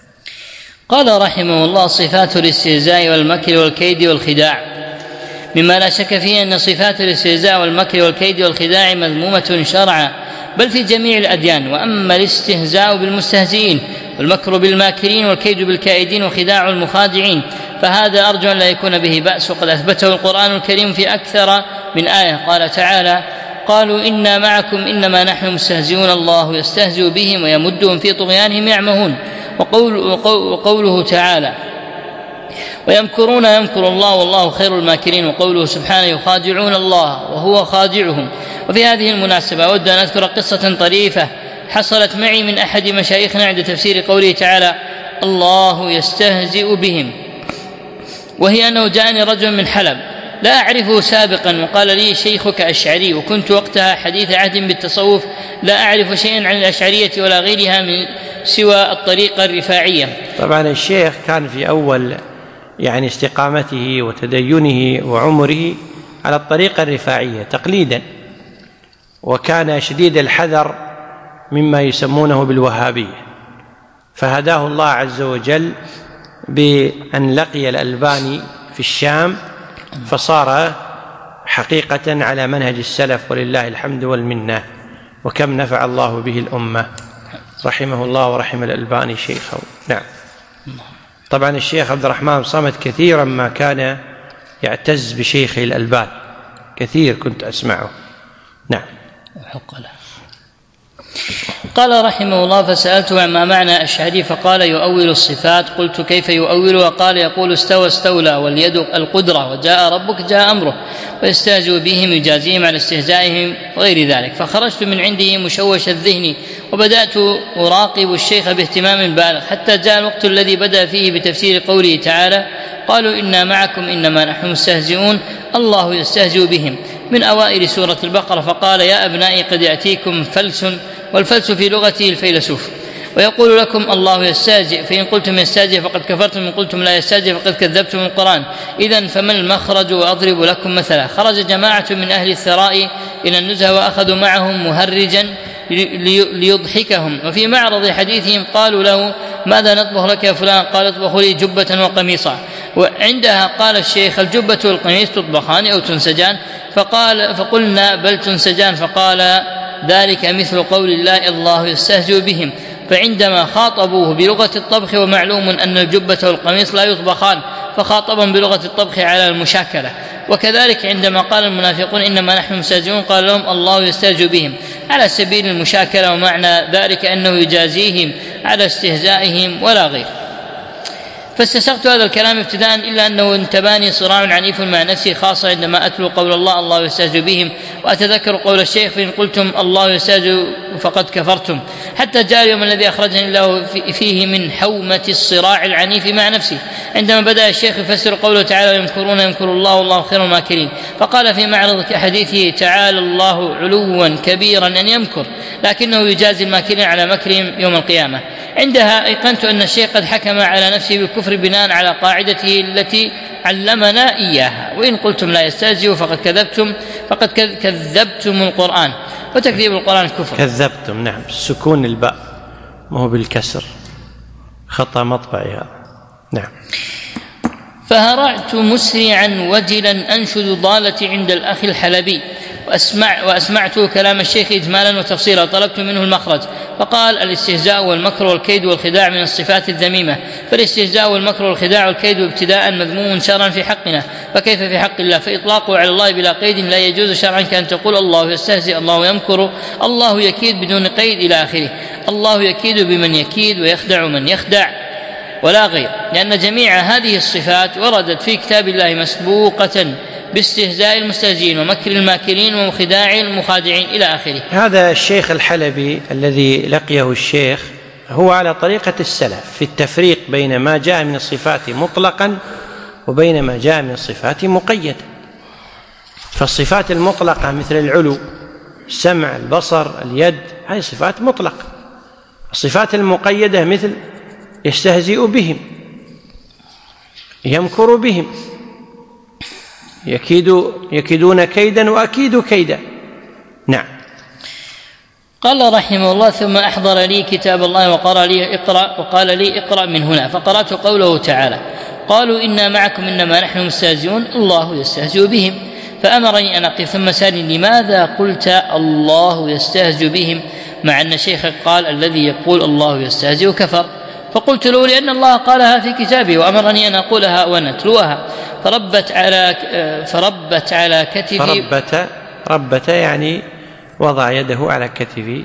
قال رحمه الله: صفات الاستهزاء والمكر والكيد والخداع. مما لا شك فيه أن صفات الاستهزاء والمكر والكيد والخداع مذمومة شرعا بل في جميع الأديان. وأما الاستهزاء بالمستهزئين والمكر بالماكرين والكيد بالكائدين وخداع المخادعين فهذا أرجو أن لا يكون به بأس، وقد أثبته القرآن الكريم في أكثر من آية. قال تعالى: قالوا إنا معكم إنما نحن مستهزئون الله يستهزئ بهم ويمدهم في طغيانهم يعمهون. وقوله تعالى: ويمكرون يمكر الله والله خير الماكرين. وقوله سبحانه: يخادعون الله وهو خادعهم. وفي هذه المناسبة أود أن أذكر قصة طريفة حصلت معي من أحد مشايخنا عند تفسير قوله تعالى: الله يستهزئ بهم، وهي أنه جاءني رجل من حلب لا أعرفه سابقا وقال لي: شيخك أشعري، وكنت وقتها حديث عهد بالتصوف لا أعرف شيئا عن الأشعرية ولا غيرها من سوى الطريقة الرفاعية. طبعا الشيخ كان في أول استقامته وتدينه وعمره على الطريقة الرفاعية تقليدا، وكان شديد الحذر مما يسمونه بالوهابية، فهداه الله عز وجل بأن لقي الألباني في الشام فصار حقيقة على منهج السلف ولله الحمد والمنة، وكم نفع الله به الأمة رحمه الله ورحم الألباني شيخه. نعم. طبعا الشيخ عبد الرحمن صمد كثيرا ما كان يعتز بشيخه الألباني، كثير كنت أسمعه. نعم. قال رحمه الله: فسألته عما معنى أشعري فقال: يؤول الصفات. قلت: كيف يؤول؟ وقال: يقول استوى استولى، واليد القدرة، وجاء ربك جاء أمره، ويستهزئ بهم يجازيهم على استهزائهم وغير ذلك. فخرجت من عنده مشوش الذهن وبدأت أراقب الشيخ باهتمام بالغ حتى جاء الوقت الذي بدأ فيه بتفسير قوله تعالى: قالوا إنا معكم إنما نحن مستهزئون الله يستهزئ بهم، من أوائل سورة البقرة. فقال: يا أبنائي قد يأتيكم فلس، والفلس في لغته الفيلسوف، ويقول لكم الله يستهزئ، فإن قلتم يستهزئ فقد كفرتم، إن قلتم لا يستهزئ فقد كذبتم القرآن. إذن فما المخرج؟ وأضرب لكم مثلا. خرج جماعة من أهل الثراء إلى النزهة وأخذوا معهم مهرجا ليضحكهم. وفي معرض حديثهم قالوا له: ماذا نطبخ لك يا فلان؟ قال: اطبخوا لي جبة وقميصا. وعندها قال الشيخ: الجبة والقميص تطبخان أو تنسجان؟ فقلنا: بل تنسجان. فقال: ذلك مثل قول الله: الله يستهزئ بهم. فعندما خاطبوه بلغة الطبخ، ومعلوم أن الجبة والقميص لا يطبخان، فخاطبهم بلغة الطبخ على المشاكلة. وكذلك عندما قال المنافقون: إنما نحن مستهزئون، قال لهم: الله يستهزئ بهم، على سبيل المشاكلة، ومعنى ذلك أنه يجازيهم على استهزائهم ولا غير. فاستسقت هذا الكلام ابتداء، إلا أنه انتباني صراع عنيف مع نفسي، خاصة عندما أتلو قول الله: الله يستهزئ بهم، وأتذكر قول الشيخ: فإن قلتم الله يستهزئ فقد كفرتم. حتى جاء اليوم الذي أخرجني الله فيه من حومة الصراع العنيف مع نفسي، عندما بدأ الشيخ يفسر قوله تعالى: يمكرون يمكر الله والله خير الماكرين. فقال في معرض حديثه: تعالى الله علوا كبيرا أن يمكر، لكنه يجازي الماكرين على مكرهم يوم القيامة. عندها أيقنت أن الشيخ قد حكم على نفسه بالكفر بناء على قاعدته التي علمنا إياها: وإن قلتم لا يستهزئ فقد كذبتم القرآن، وتكذيب القرآن كفر. كذبتم، نعم، سكون الباء ما هو بالكسر، خطأ مطبعي هذا. نعم. فهرعت مسرعا وجلا أنشد ضالتي عند الأخ الحلبي، وأسمعته كلام الشيخ إجمالا وتفصيلا، طلبت منه المخرج، فقال: الاستهزاء والمكر والكيد والخداع من الصفات الذميمة، فالاستهزاء والمكر والخداع والكيد ابتداء مذموم شرعا في حقنا، فكيف في حق الله؟ فإطلاقه على الله بلا قيد لا يجوز شرعا، كأن تقول: الله يستهزئ، الله يمكر، الله يكيد بدون قيد إلى آخره. الله يكيد بمن يكيد ويخدع من يخدع ولا غير، لأن جميع هذه الصفات وردت في كتاب الله مسبوقة باستهزاء المستهزئين ومكر الماكرين وخداع المخادعين إلى آخره. هذا الشيخ الحلبي الذي لقيه الشيخ هو على طريقة السلف في التفريق بين ما جاء من الصفات مطلقا وبين ما جاء من الصفات مقيدة. فالصفات المطلقة مثل العلو، السمع، البصر، اليد، هذه صفات مطلقة. الصفات المقيدة مثل يستهزئ بهم، يمكر بهم، يكيدون كيدا وأكيد كيدا. نعم. قال رحمه الله: ثم أحضر لي كتاب الله وقال لي اقرأ من هنا، فقرأت قوله تعالى: قالوا إنا معكم إنما نحن مستهزئون الله يستهزئ بهم، فأمرني أن أقف، ثم سألني: لماذا قلت الله يستهزئ بهم مع أن شيخك قال الذي يقول الله يستهزئ كفر؟ فقلت له: لأن الله قالها في كتابه وأمرني أن أقولها وأن أتلوها. فربت على كتفي. ربت يعني وضع يده على كتفي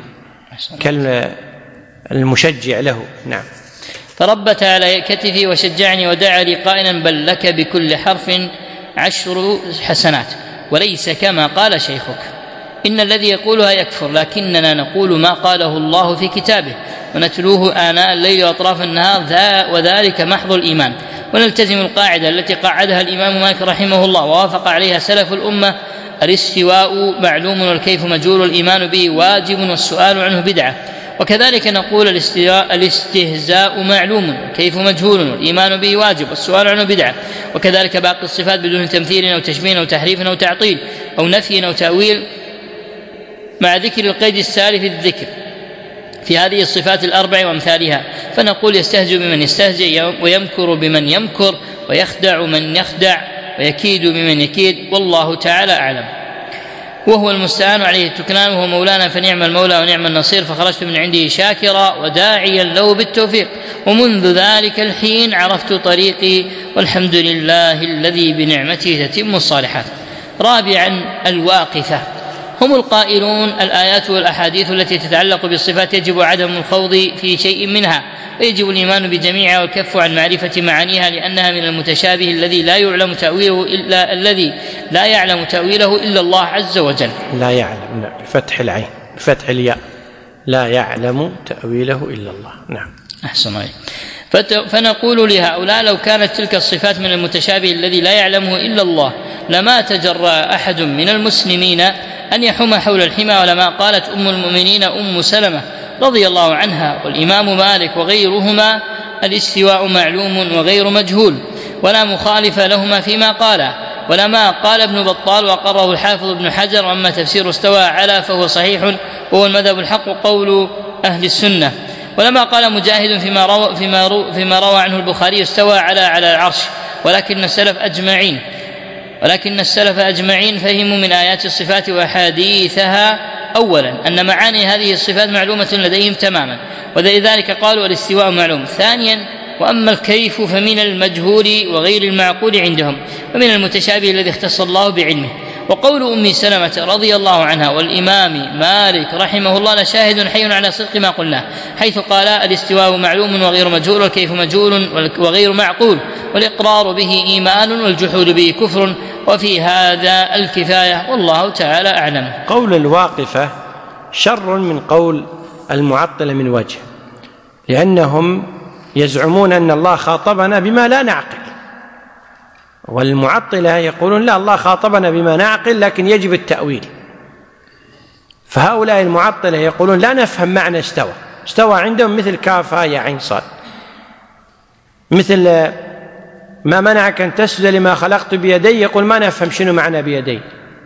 كالمشجع له. نعم. فربت على كتفي وشجعني ودعا لي قائلا: بل لك بكل حرف 10 حسنات، وليس كما قال شيخك، إن الذي يقولها يكفر، لكننا نقول ما قاله الله في كتابه ونتلوه آناء الليل وأطراف النهار، وذلك محض الإيمان. ونلتزم القاعدة التي قعدها الإمام مالك رحمه الله ووافق عليها سلف الأمة: الاستواء معلوم والكيف مجهول، الإيمان به واجب والسؤال عنه بدعة. وكذلك نقول: الاستهزاء معلوم والكيف مجهول، والإيمان به واجب والسؤال عنه بدعة. وكذلك باقي الصفات بدون تمثيل أو تشبيه أو تحريف أو تعطيل أو نفي أو تأويل، مع ذكر القيد السالف الذكر في هذه الصفات الأربع وأمثالها. فنقول: يستهزئ بمن يستهزئ، ويمكر بمن يمكر، ويخدع من يخدع، ويكيد بمن يكيد، والله تعالى أعلم، وهو المستعان عليه التكلان، وهو مولانا فنعم المولى ونعم النصير. فخرجت من عنده شاكرا وداعيا له بالتوفيق، ومنذ ذلك الحين عرفت طريقي، والحمد لله الذي بنعمته تتم الصالحات. رابعا: الواقفة، هم القائلون: الآيات والأحاديث التي تتعلق بالصفات يجب عدم الخوض في شيء منها، ويجب الإيمان بجميعها والكف عن معرفة معانيها، لأنها من المتشابه الذي لا يعلم تأويله إلا الله عز وجل. لا يعلم، لا، بفتح العين، بفتح الياء، لا يعلم تأويله إلا الله. نعم. أحسن عليك. فنقول لهؤلاء: لو كانت تلك الصفات من المتشابه الذي لا يعلمه إلا الله لما تجرأ أحد من المسلمين أن يحوم حول الحمى، ولما قالت أم المؤمنين أم سلمة رضي الله عنها والإمام مالك وغيرهما: الاستواء معلوم وغير مجهول، ولا مخالف لهما فيما قالا، ولما قال ابن بطال وقرره الحافظ ابن حجر، وأما تفسير استوى على فهو صحيح وهو المذهب الحق قول أهل السنة. ولما قال مجاهد فيما روى عنه البخاري استوى على العرش، ولكن السلف أجمعين فهموا من آيات الصفات وأحاديثها أولا أن معاني هذه الصفات معلومة لديهم تماما، ولذلك قالوا الاستواء معلوم. ثانيا وأما الكيف فمن المجهول وغير المعقول عندهم، ومن المتشابه الذي اختص الله بعلمه. وقول أم سلمة رضي الله عنها والإمام مالك رحمه الله لشاهد حي على صدق ما قلناه، حيث قال الاستواء معلوم وغير مجهول، والكيف مجهول وغير معقول، والإقرار به إيمان والجحود به كفر، وفي هذا الكفاية والله تعالى أعلم. قول الواقفة شر من قول المعطلة من وجه، لأنهم يزعمون أن الله خاطبنا بما لا نعقل، والمعطلة يقولون لا، الله خاطبنا بما نعقل لكن يجب التأويل. فهؤلاء المعطلة يقولون لا نفهم معنى استوى عندهم مثل كاف هاء يا عين صاد، مثل ما منعك أن تسجد لما خلقت بيدي، يقول ما نفهم شنو معنى بيدي،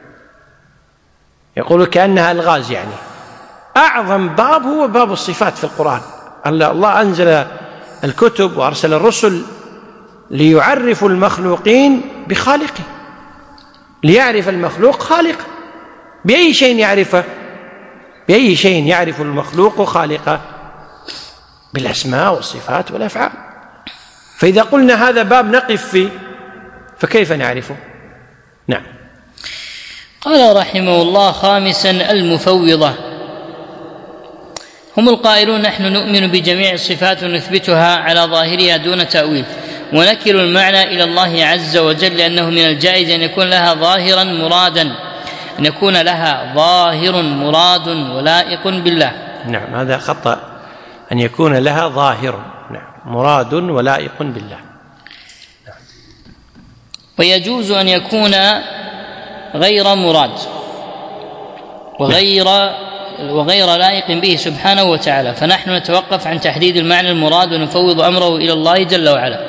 يقول كأنها الغاز. يعني أعظم باب هو باب الصفات في القرآن. الله أنزل الكتب وأرسل الرسل ليعرفوا المخلوقين بخالقه، ليعرف المخلوق خالقه. بأي شيء يعرفه؟ بأي شيء يعرف المخلوق خالقه؟ بالأسماء والصفات والأفعال. فإذا قلنا هذا باب نقف فيه فكيف نعرفه؟ نعم. قال رحمه الله: خامسا المفوضة، هم القائلون نحن نؤمن بجميع الصفات ونثبتها على ظاهرها دون تأويل، ونكل المعنى إلى الله عز وجل، لأنه من الجائز أن يكون لها ظاهر مراد ولائق بالله. نعم، هذا خطأ، أن يكون لها ظاهر مراد ولائق بالله. ويجوز أن يكون غير مراد وغير لائق به سبحانه وتعالى، فنحن نتوقف عن تحديد المعنى المراد ونفوض أمره إلى الله جل وعلا.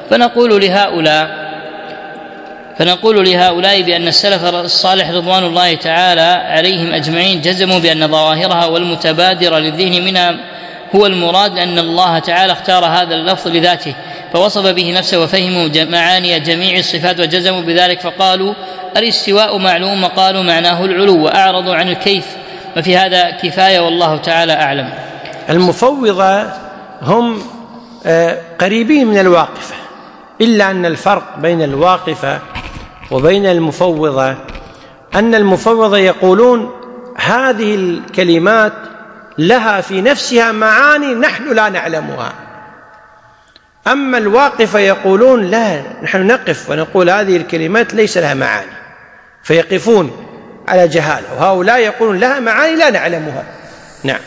فنقول لهؤلاء بأن السلف الصالح رضوان الله تعالى عليهم أجمعين جزموا بأن ظواهرها والمتبادر للذهن منها هو المراد، لأن الله تعالى اختار هذا اللفظ لذاته فوصف به نفسه، وفهموا معاني جميع الصفات وجزموا بذلك، فقالوا الاستواء معلوم وقالوا معناه العلو، وأعرضوا عن الكيف. وفي هذا كفاية والله تعالى أعلم. المفوضة هم قريبين من الواقفة، إلا أن الفرق بين الواقفة وبين المفوضة أن المفوضة يقولون هذه الكلمات لها في نفسها معاني نحن لا نعلمها، أما الواقفة يقولون لا، نحن نقف ونقول هذه الكلمات ليس لها معاني، فيقفون على جهالة، وهؤلاء يقولون لها معاني لا نعلمها. نعم.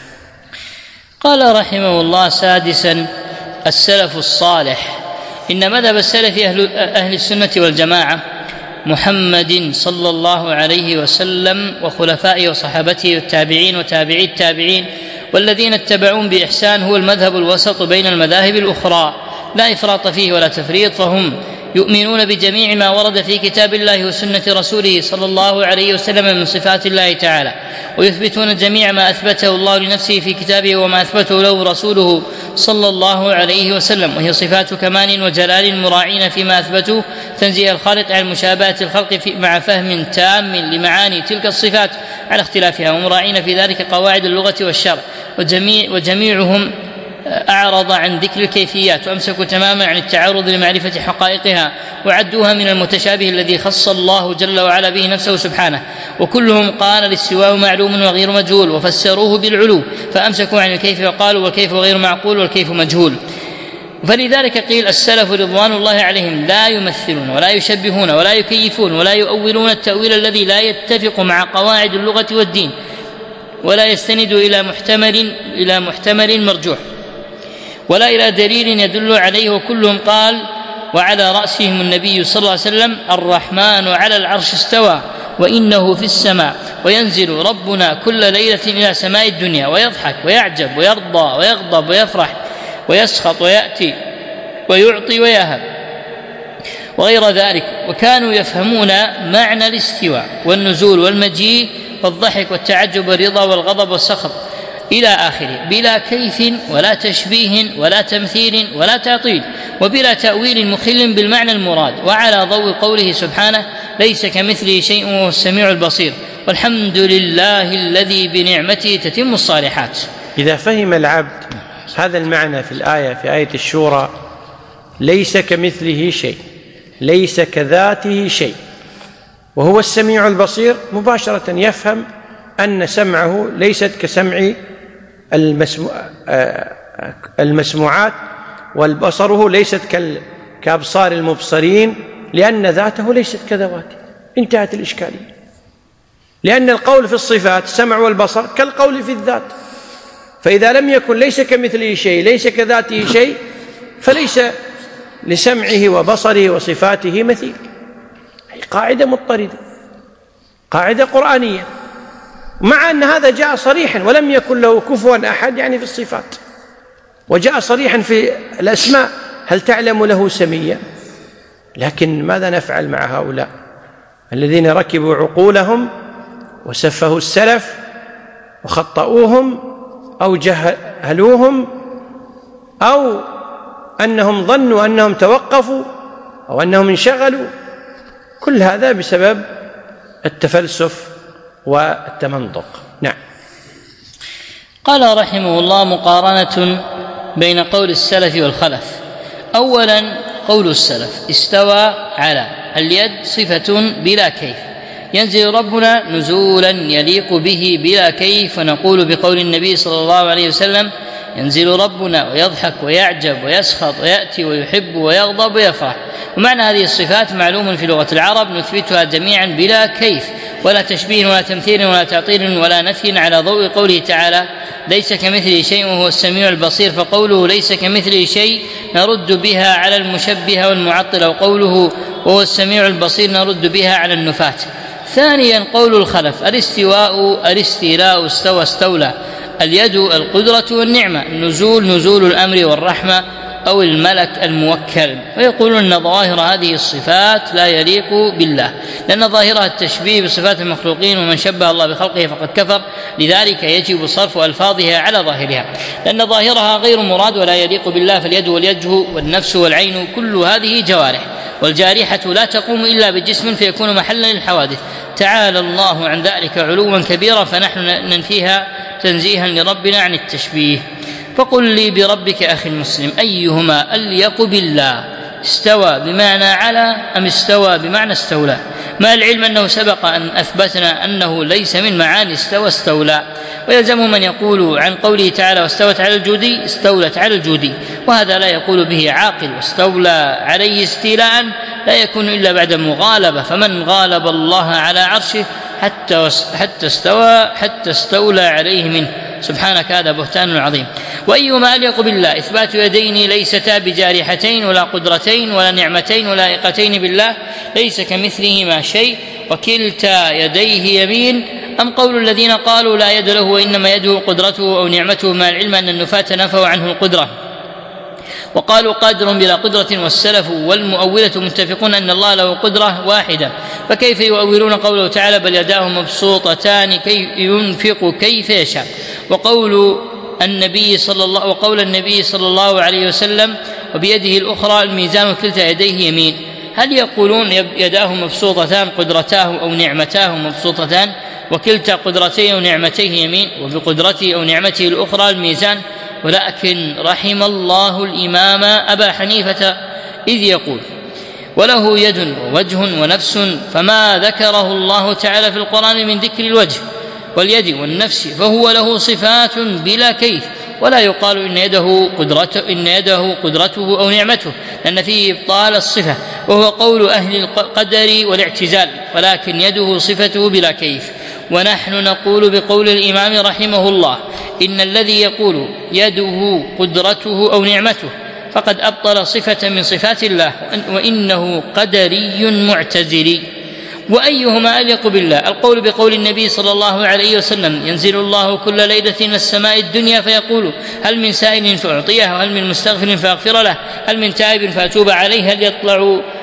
قال رحمه الله: سادسا السلف الصالح، إن مذهب السلف أهل السنة والجماعة محمد صلى الله عليه وسلم وخلفائه وصحابته والتابعين وتابعي التابعين والذين اتبعون بإحسان هو المذهب الوسط بين المذاهب الأخرى، لا إفراط فيه ولا تفريط، فهم يؤمنون بجميع ما ورد في كتاب الله وسنة رسوله صلى الله عليه وسلم من صفات الله تعالى، ويثبتون جميع ما أثبته الله لنفسه في كتابه وما أثبته له رسوله صلى الله عليه وسلم، وهي صفات كمال وجلال مراعين فيما أثبتوا تنزيه الخالق عن مشابهة الخلق مع فهم تام لمعاني تلك الصفات على اختلافها، ومراعين في ذلك قواعد اللغة والشرع، وجميعهم أعرض عن ذكر الكيفيات وأمسكوا تماما عن التعرض لمعرفة حقائقها، وعدوها من المتشابه الذي خص الله جل وعلا به نفسه سبحانه، وكلهم قال الاستواء معلوم وغير مجهول وفسروه بالعلو، فأمسكوا عن الكيف وقالوا والكيف غير معقول والكيف مجهول. فلذلك قيل السلف رضوان الله عليهم لا يمثلون ولا يشبهون ولا يكيفون ولا يؤولون التأويل الذي لا يتفق مع قواعد اللغة والدين ولا يستند إلى محتمل مرجوح ولا إلى دليل يدل عليه، وكلهم قال وعلى رأسهم النبي صلى الله عليه وسلم: الرحمن على العرش استوى وإنه في السماء، وينزل ربنا كل ليلة إلى سماء الدنيا، ويضحك ويعجب ويرضى ويغضب ويفرح ويسخط ويأتي ويعطي ويهب. وغير ذلك، وكانوا يفهمون معنى الاستواء والنزول والمجيء والضحك والتعجب والرضا والغضب والسخط إلى آخره، بلا كيف ولا تشبيه ولا تمثيل ولا تعطيل، وبلا تأويل مخل بالمعنى المراد، وعلى ضوء قوله سبحانه: ليس كمثله شيء وهو السميع البصير، والحمد لله الذي بنعمته تتم الصالحات. إذا فهم العبد هذا المعنى في الآية، في آية الشورى: ليس كمثله شيء، ليس كذاته شيء، وهو السميع البصير، مباشرة يفهم أن سمعه ليست كسمع المسموعات، والبصره ليست كأبصار المبصرين، لأن ذاته ليست كذواته. انتهت الإشكالية. لأن القول في الصفات السمع والبصر كالقول في الذات، فإذا لم يكن ليس كمثله شيء ليس كذاته شيء، فليس لسمعه وبصره وصفاته مثيل. هي قاعدة مضطردة، قاعدة قرآنية، مع أن هذا جاء صريحا ولم يكن له كفوا أحد، يعني في الصفات، وجاء صريحا في الأسماء: هل تعلم له سميا؟ لكن ماذا نفعل مع هؤلاء الذين ركبوا عقولهم وسفهوا السلف وخطأوهم أو جهلوهم، أو أنهم ظنوا أنهم توقفوا أو أنهم انشغلوا؟ كل هذا بسبب التفلسف والتمنطق. نعم. قال رحمه الله: مقارنة بين قول السلف والخلف. أولا، قول السلف: استوى على اليد صفة بلا كيف، ينزل ربنا نزولا يليق به بلا كيف، ونقول بقول النبي صلى الله عليه وسلم: ينزل ربنا ويضحك ويعجب ويسخط ويأتي ويحب ويغضب ويفرح. ومعنى هذه الصفات معلوم في لغة العرب، نثبتها جميعا بلا كيف، ولا تشبيه ولا تمثيل ولا تعطيل ولا نفي، على ضوء قوله تعالى: ليس كمثله شيء وهو السميع البصير. فقوله ليس كمثله شيء نرد بها على المشبهة والمعطلة، وقوله وهو السميع البصير نرد بها على النفاة. ثانيا، قول الخلف: الاستواء الاستيلاء، استوى استولى، اليد القدرة والنعمة، النزول نزول الأمر والرحمة أو الملك الموكل. ويقولون أن ظواهر هذه الصفات لا يليق بالله، لأن ظاهرها التشبيه بصفات المخلوقين، ومن شبه الله بخلقه فقد كفر، لذلك يجب صرف ألفاظها على ظاهرها، لأن ظاهرها غير مراد ولا يليق بالله. فاليد والوجه والنفس والعين كل هذه جوارح، والجارحة لا تقوم إلا بجسم فيكون محلا للحوادث. تعالى الله عن ذلك علوا كبيرا، فنحن ننفيها تنزيها لربنا عن التشبيه. فقل لي بربك أخي المسلم، أيهما أليق بالله؟ استوى بمعنى على أم استوى بمعنى استولى؟ مع العلم أنه سبق أن أثبتنا أنه ليس من معاني استوى استولى. ويلزم من يقول عن قوله تعالى: واستوت على الجودي استولت على الجودي، وهذا لا يقول به عاقل. واستولى عليه استيلاء لا يكون إلا بعد مغالبة، فمن غالب الله على عرشه حتى استولى عليه منه، سبحانك هذا بهتان عظيم. وأيما أليق بالله؟ إثبات يدين ليستا بجارحتين ولا قدرتين ولا نعمتين ولا لائقتين بالله، ليس كمثلهما شيء، وكلتا يديه يمين. أم قول الذين قالوا لا يد له وإنما يده قدرته أو نعمته، مع العلم أن النفاة نفوا عنه القدرة وقالوا قادر بلا قدرة، والسلف والمؤولة متفقون أن الله له قدرة واحدة، فكيف يؤولون قوله تعالى: بل يداه مبسوطتان ينفق كيف يشاء؟ وقول النبي صلى الله عليه وسلم: وبيده الأخرى الميزان وكلتا يديه يمين. هل يقولون يداه مبسوطتان قدرتاه أو نعمتاه مبسوطتان، وكلتا قدرتيه ونعمتيه يمين، وبقدرته أو نعمته الأخرى الميزان؟ ولكن رحم الله الإمام أبا حنيفة إذ يقول: وله يد ووجه ونفس، فما ذكره الله تعالى في القرآن من ذكر الوجه واليد والنفس فهو له صفات بلا كيف، ولا يقال إن يده قدرته أو نعمته، لأن فيه إبطال الصفة، وهو قول أهل القدر والاعتزال، ولكن يده صفته بلا كيف. ونحن نقول بقول الإمام رحمه الله: إن الذي يقول يده قدرته أو نعمته فقد أبطل صفة من صفات الله، وإنه قدري معتزلي. وأيهما أليق بالله؟ القول بقول النبي صلى الله عليه وسلم: ينزل الله كل ليلة إلى السماء الدنيا فيقول: هل من سائل فأعطيه، وهل من مستغفر فأغفر له، هل من تائب فأتوب عليه، هل يطلع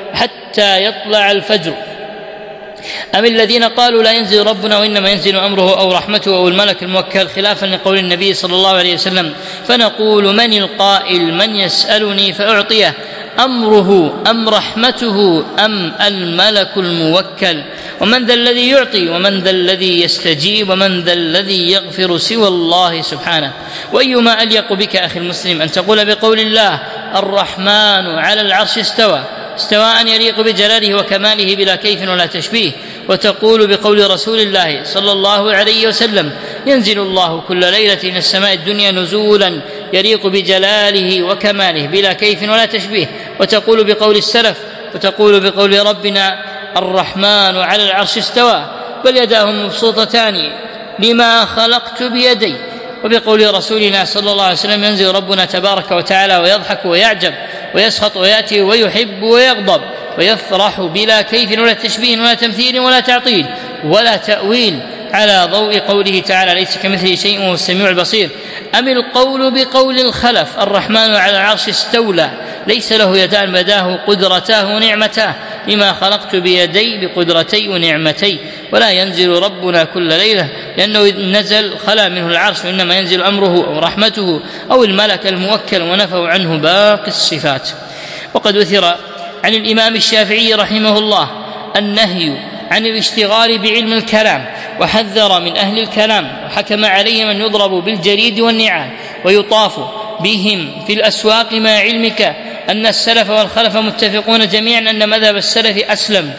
حتى يطلع الفجر. أم الذين قالوا لا ينزل ربنا وإنما ينزل أمره أو رحمته أو الملك الموكل خلافا لقول النبي صلى الله عليه وسلم، فنقول من القائل؟ من يسألني فأعطيه؟ أمره أم رحمته أم الملك الموكل؟ ومن ذا الذي يعطي ومن ذا الذي يستجيب ومن ذا الذي يغفر سوى الله سبحانه؟ وأيما أليق بك أخي المسلم أن تقول بقول الله الرحمن على العرش استوى استواء يليق بجلاله وكماله بلا كيف ولا تشبيه، وتقول بقول رسول الله صلى الله عليه وسلم ينزل الله كل ليلة إلى السماء الدنيا نزولا يليق بجلاله وكماله بلا كيف ولا تشبيه، وتقول بقول السلف وتقول بقول ربنا الرحمن على العرش استوى بل يداه مبسوطتان لما خلقت بيدي، وبقول رسولنا صلى الله عليه وسلم ينزل ربنا تبارك وتعالى ويضحك ويعجب ويسخط ويأتي ويحب ويغضب ويفرح بلا كيف ولا تشبيه ولا تمثيل ولا تعطيل ولا تأويل، على ضوء قوله تعالى ليس كمثله شيء وهو السميع البصير. أم القول بقول الخلف الرحمن على العرش استولى ليس له يدان بداه قدرتاه ونعمتاه لما خلقت بيدي بقدرتي ونعمتي، ولا ينزل ربنا كل ليلة لأنه نزل خلا منه العرش، وإنما ينزل أمره أو رحمته أو الملك الموكل ونفوا عنه باقي الصفات. وقد أثر عن الإمام الشافعي رحمه الله النهي عن الاشتغال بعلم الكلام، وحذر من أهل الكلام وحكم عليهم أن يضربوا بالجريد والنعال ويطاف بهم في الأسواق مع علمك أن السلف والخلف متفقون جميعا أن مذهب السلف أسلم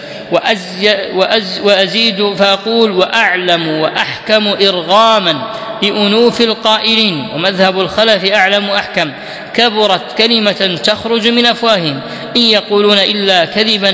وأزيد فأقول وأعلم وأحكم إرغاما لأنوف القائلين، ومذهب الخلف أعلم وأحكم. كبرت كلمة تخرج من أفواههم إن يقولون إلا كذبا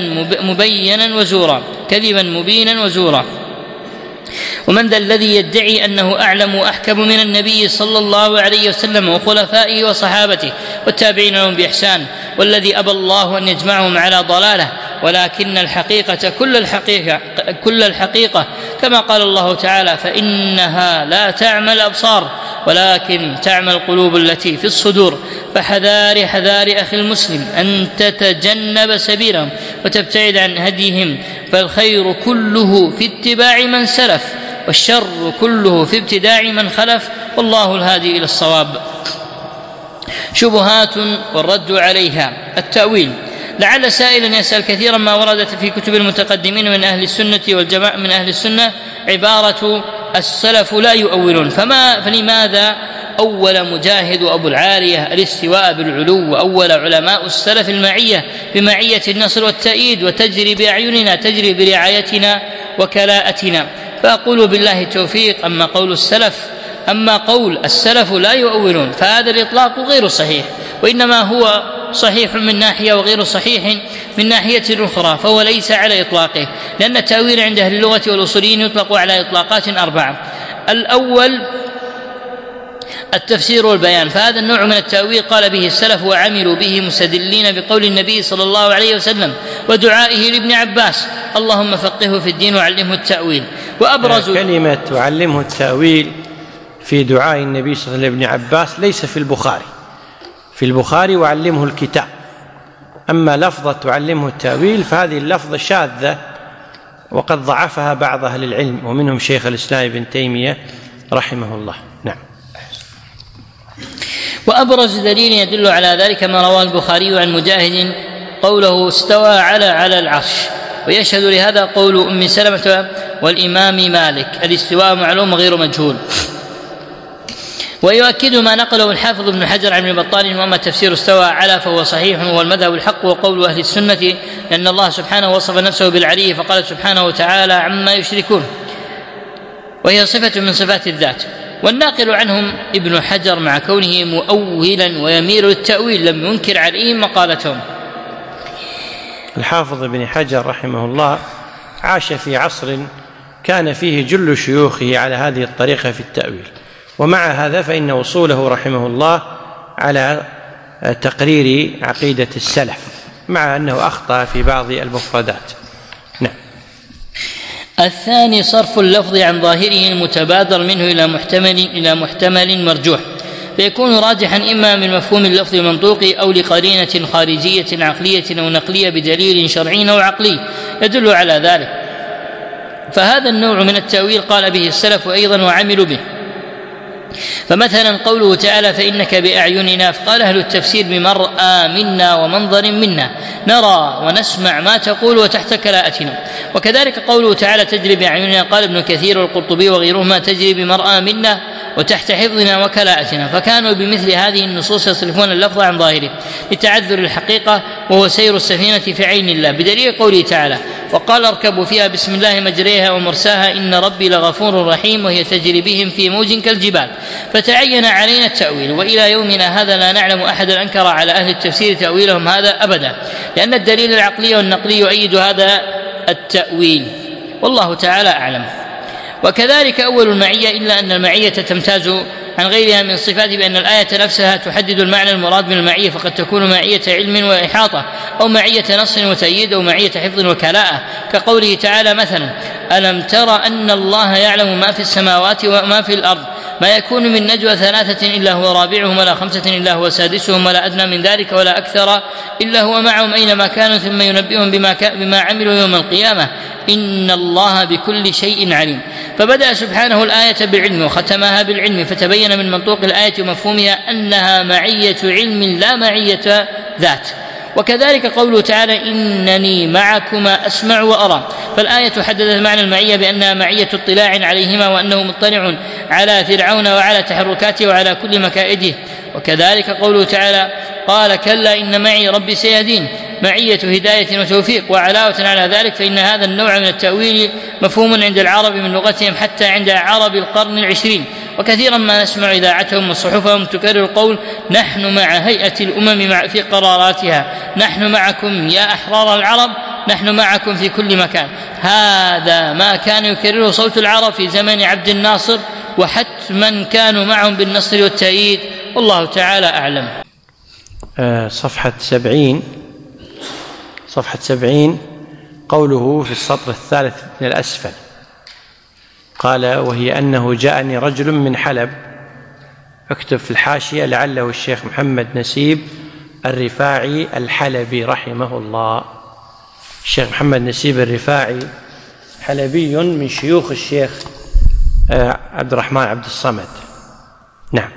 مبينا وزورا. ومن ذا الذي يدعي أنه أعلم وأحكم من النبي صلى الله عليه وسلم وخلفائه وصحابته والتابعين لهم بإحسان، والذي أبى الله أن يجمعهم على ضلاله، ولكن الحقيقة كل الحقيقة كما قال الله تعالى فإنها لا تعمى الأبصار ولكن تعمى القلوب التي في الصدور. فحذار أخي المسلم أن تتجنب سبيلهم وتبتعد عن هديهم، فالخير كله في اتباع من سلف والشر كله في ابتداع من خلف، والله الهادي إلى الصواب. شبهات والرد عليها. التأويل. لعل سائلا يسأل كثيرا ما وردت في كتب المتقدمين من أهل السنة والجماعة من أهل السنة عبارة السلف لا يؤولون، فلماذا أول مجاهد وأبو العالية الاستواء بالعلو، وأول علماء السلف المعية بمعية النصر والتأييد، وتجري بأعيننا تجري برعايتنا وكلاءتنا؟ فأقول بالله التوفيق. أما قول السلف لا يؤولون فهذا الإطلاق غير صحيح، وإنما هو صحيح من ناحية وغير صحيح من ناحية أخرى، فهو ليس على إطلاقه، لأن التأويل عند أهل اللغة والأصوليين يطلق على إطلاقات 4. الأول التفسير والبيان، فهذا النوع من التأويل قال به السلف وعملوا به مستدلين بقول النبي صلى الله عليه وسلم ودعائه لابن عباس اللهم فقهه في الدين وعلمه التأويل. وأبرز كلمة وعلمه التأويل في دعاء النبي صلى الله عليه وسلم لابن عباس ليس في البخاري وعلمه الكتاب. أما لفظة تعلمه التأويل فهذه اللفظة شاذة وقد ضعفها بعض أهل العلم ومنهم شيخ الإسلام ابن تيمية رحمه الله. نعم. وأبرز دليل يدل على ذلك ما رواه البخاري عن مجاهد قوله استوى على العرش، ويشهد لهذا قول أم سلمة والإمام مالك الاستواء معلوم غير مجهول. ويؤكد ما نقله الحافظ ابن حجر عن ابن بطال، وأما تفسير استوى على فهو صحيح وهو المذهب الحق وقول أهل السنة، لأن الله سبحانه وصف نفسه بالعلي فقال سبحانه وتعالى عما يشركون، وهي صفة من صفات الذات. والناقل عنهم ابن حجر مع كونه مؤولا ويميل للتأويل لم ينكر عليهم مقالتهم. الحافظ ابن حجر رحمه الله عاش في عصر كان فيه جل شيوخه على هذه الطريقة في التأويل، ومع هذا فإن وصوله رحمه الله على تقرير عقيدة السلف مع أنه أخطأ في بعض المفردات. نعم. الثاني صرف اللفظ عن ظاهره المتبادر منه إلى محتمل مرجوح، فيكون راجحا إما من مفهوم اللفظ المنطوقي أو لقرينة خارجية عقلية أو نقلية بدليل شرعي أو عقلي يدل على ذلك. فهذا النوع من التأويل قال به السلف أيضا وعملوا به. فمثلا قوله تعالى فإنك بأعيننا، فقال أهل التفسير بمرأى منا ومنظر منا، نرى ونسمع ما تقول وتحت كلاءتنا. وكذلك قوله تعالى تجري بأعيننا، قال ابن كثير والقرطبي وغيرهما تجري بمرأى منا وتحت حفظنا وكلاءتنا. فكانوا بمثل هذه النصوص يصرفون اللفظ عن ظاهره لتعذر الحقيقة، وهو سير السفينة في عين الله، بدليل قوله تعالى وقال اركبوا فيها بسم الله مجريها ومرساها إن ربي لغفور رحيم وهي تجري بهم في موج كالجبال. فتعين علينا التأويل، وإلى يومنا هذا لا نعلم أحدا أنكر على أهل التفسير تأويلهم هذا أبدا، لأن الدليل العقلي والنقلي يؤيد هذا التأويل، والله تعالى أعلم. وكذلك أول المعية، إلا أن المعية تمتاز عن غيرها من صفات بأن الآية نفسها تحدد المعنى المراد من المعية، فقد تكون معية علم وإحاطة، أو معية نص وتأييد، أو معية حفظ وكلاءة، كقوله تعالى مثلا ألم تر أن الله يعلم ما في السماوات وما في الأرض ما يكون من نجوى 3 إلا هو رابعهم ولا 5 إلا هو سادسهم ولا أدنى من ذلك ولا أكثر إلا هو معهم أينما كانوا ثم ينبئهم بما عملوا يوم القيامة إن الله بكل شيء عليم. فبدأ سبحانه الآية بالعلم وختمها بالعلم، فتبين من منطوق الآية ومفهومها أنها معية علم لا معية ذات. وكذلك قوله تعالى إنني معكما أسمع وأرى، فالآية حددت معنى المعية بأنها معية اطلاع عليهما، وأنه مطلع على فرعون وعلى تحركاته وعلى كل مكائده. وكذلك قوله تعالى قال كلا إن معي ربي سيهدين، معية هداية وتوفيق وعلاوة على ذلك. فإن هذا النوع من التأويل مفهوم عند العرب من لغتهم حتى عند عرب القرن 20، وكثيرا ما نسمع إذاعتهم وصحفهم تكرر القول نحن مع هيئة الأمم في قراراتها، نحن معكم يا أحرار العرب، نحن معكم في كل مكان. هذا ما كان يكرره صوت العرب في زمن عبد الناصر، وحتما كانوا معهم بالنصر والتأييد، والله تعالى أعلم. صفحة 70 قوله في السطر الثالث من الأسفل قال وهي أنه جاءني رجل من حلب، اكتب في الحاشية لعله الشيخ محمد نسيب الرفاعي الحلبي رحمه الله. الشيخ محمد نسيب الرفاعي حلبي من شيوخ الشيخ عبد الرحمن عبد الصمد. نعم.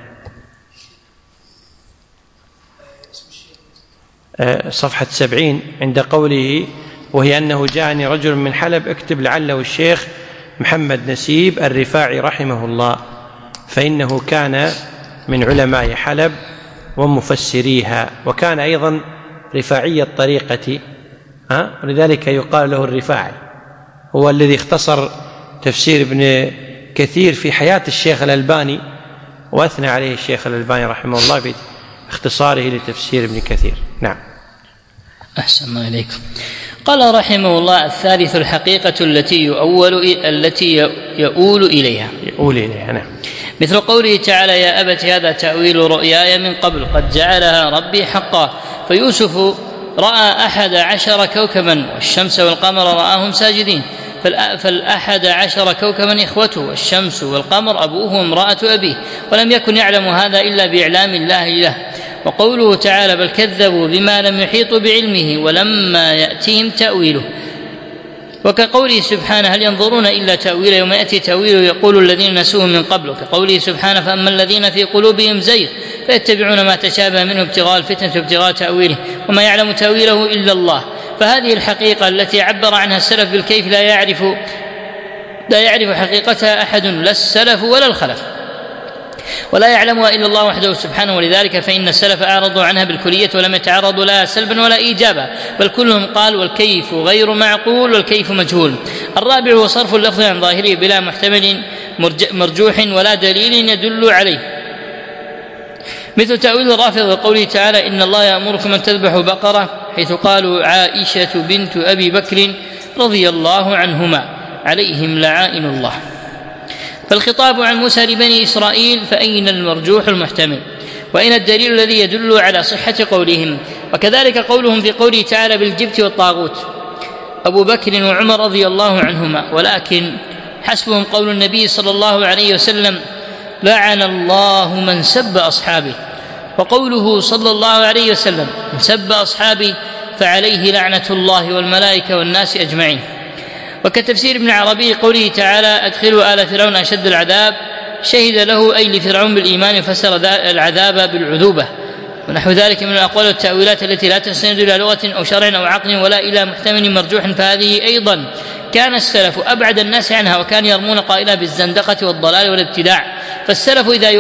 صفحة 70 عند قوله وهي أنه جاءني رجل من حلب، اكتب لعله الشيخ محمد نسيب الرفاعي رحمه الله، فإنه كان من علماء حلب ومفسريها، وكان أيضا رفاعي الطريقة، ولذلك يقال له الرفاعي. هو الذي اختصر تفسير ابن كثير في حياة الشيخ الألباني، وأثنى عليه الشيخ الألباني رحمه الله في اختصاره لتفسير ابن كثير. نعم. أحسن الله إليكم. قال رحمه الله الثالث الحقيقة التي يؤول إليها. نعم. مثل قوله تعالى يا أبت هذا تأويل رؤياي من قبل قد جعلها ربي حقا. فيوسف رأى 11 كوكبا والشمس والقمر رآهم ساجدين، فال11 كوكبا إخوته، والشمس والقمر أبوه وامرأة أبيه، ولم يكن يعلم هذا إلا بإعلام الله له. وقوله تعالى بل كذبوا بما لم يحيطوا بعلمه ولما يأتيهم تأويله. وكقوله سبحانه هل ينظرون إلا تأويله يوم يأتي تأويله يقول الذين نسوه من قبل. كقوله سبحانه فأما الذين في قلوبهم زيغ فيتبعون ما تشابه منه ابتغاء الفتنة وابتغاء تأويله وما يعلم تأويله إلا الله. فهذه الحقيقة التي عبر عنها السلف بالكيف لا يعرف حقيقتها أحد، لا السلف ولا الخلف، ولا يعلمها إلا الله وحده سبحانه. ولذلك فإن السلف أعرضوا عنها بالكلية ولم يتعرضوا لها سلبا ولا إيجابا، بل كلهم قال والكيف غير معقول والكيف مجهول. الرابع هو صرف اللفظ عن ظاهره بلا محتمل مرجوح ولا دليل يدل عليه، مثل تأويل الرافضة وقوله تعالى إن الله يأمركم أن تذبحوا بقرة، حيث قالوا عائشة بنت أبي بكر رضي الله عنهما عليهم لعائن الله. فالخطاب عن موسى لبني إسرائيل، فأين المرجوح المحتمل وأين الدليل الذي يدل على صحة قولهم؟ وكذلك قولهم في قوله تعالى بالجبت والطاغوت أبو بكر وعمر رضي الله عنهما، ولكن حسبهم قول النبي صلى الله عليه وسلم لعن الله من سب أصحابه. وقوله صلى الله عليه وسلم من سب أصحابي فعليه لعنة الله والملائكة والناس أجمعين. وكتفسير ابن عربي قوله تعالى أدخلوا آل فرعون أشد العذاب شهد له أي لفرعون بالإيمان فسر العذاب بالعذوبة. ونحو ذلك من الأقوال والتأويلات التي لا تستند إلى لغة أو شرع أو عقل ولا إلى محتمل مرجوح، فهذه أيضا كان السلف أبعد الناس عنها، وكان يرمون قائلها بالزندقة والضلال والابتداع. فالسلف إذا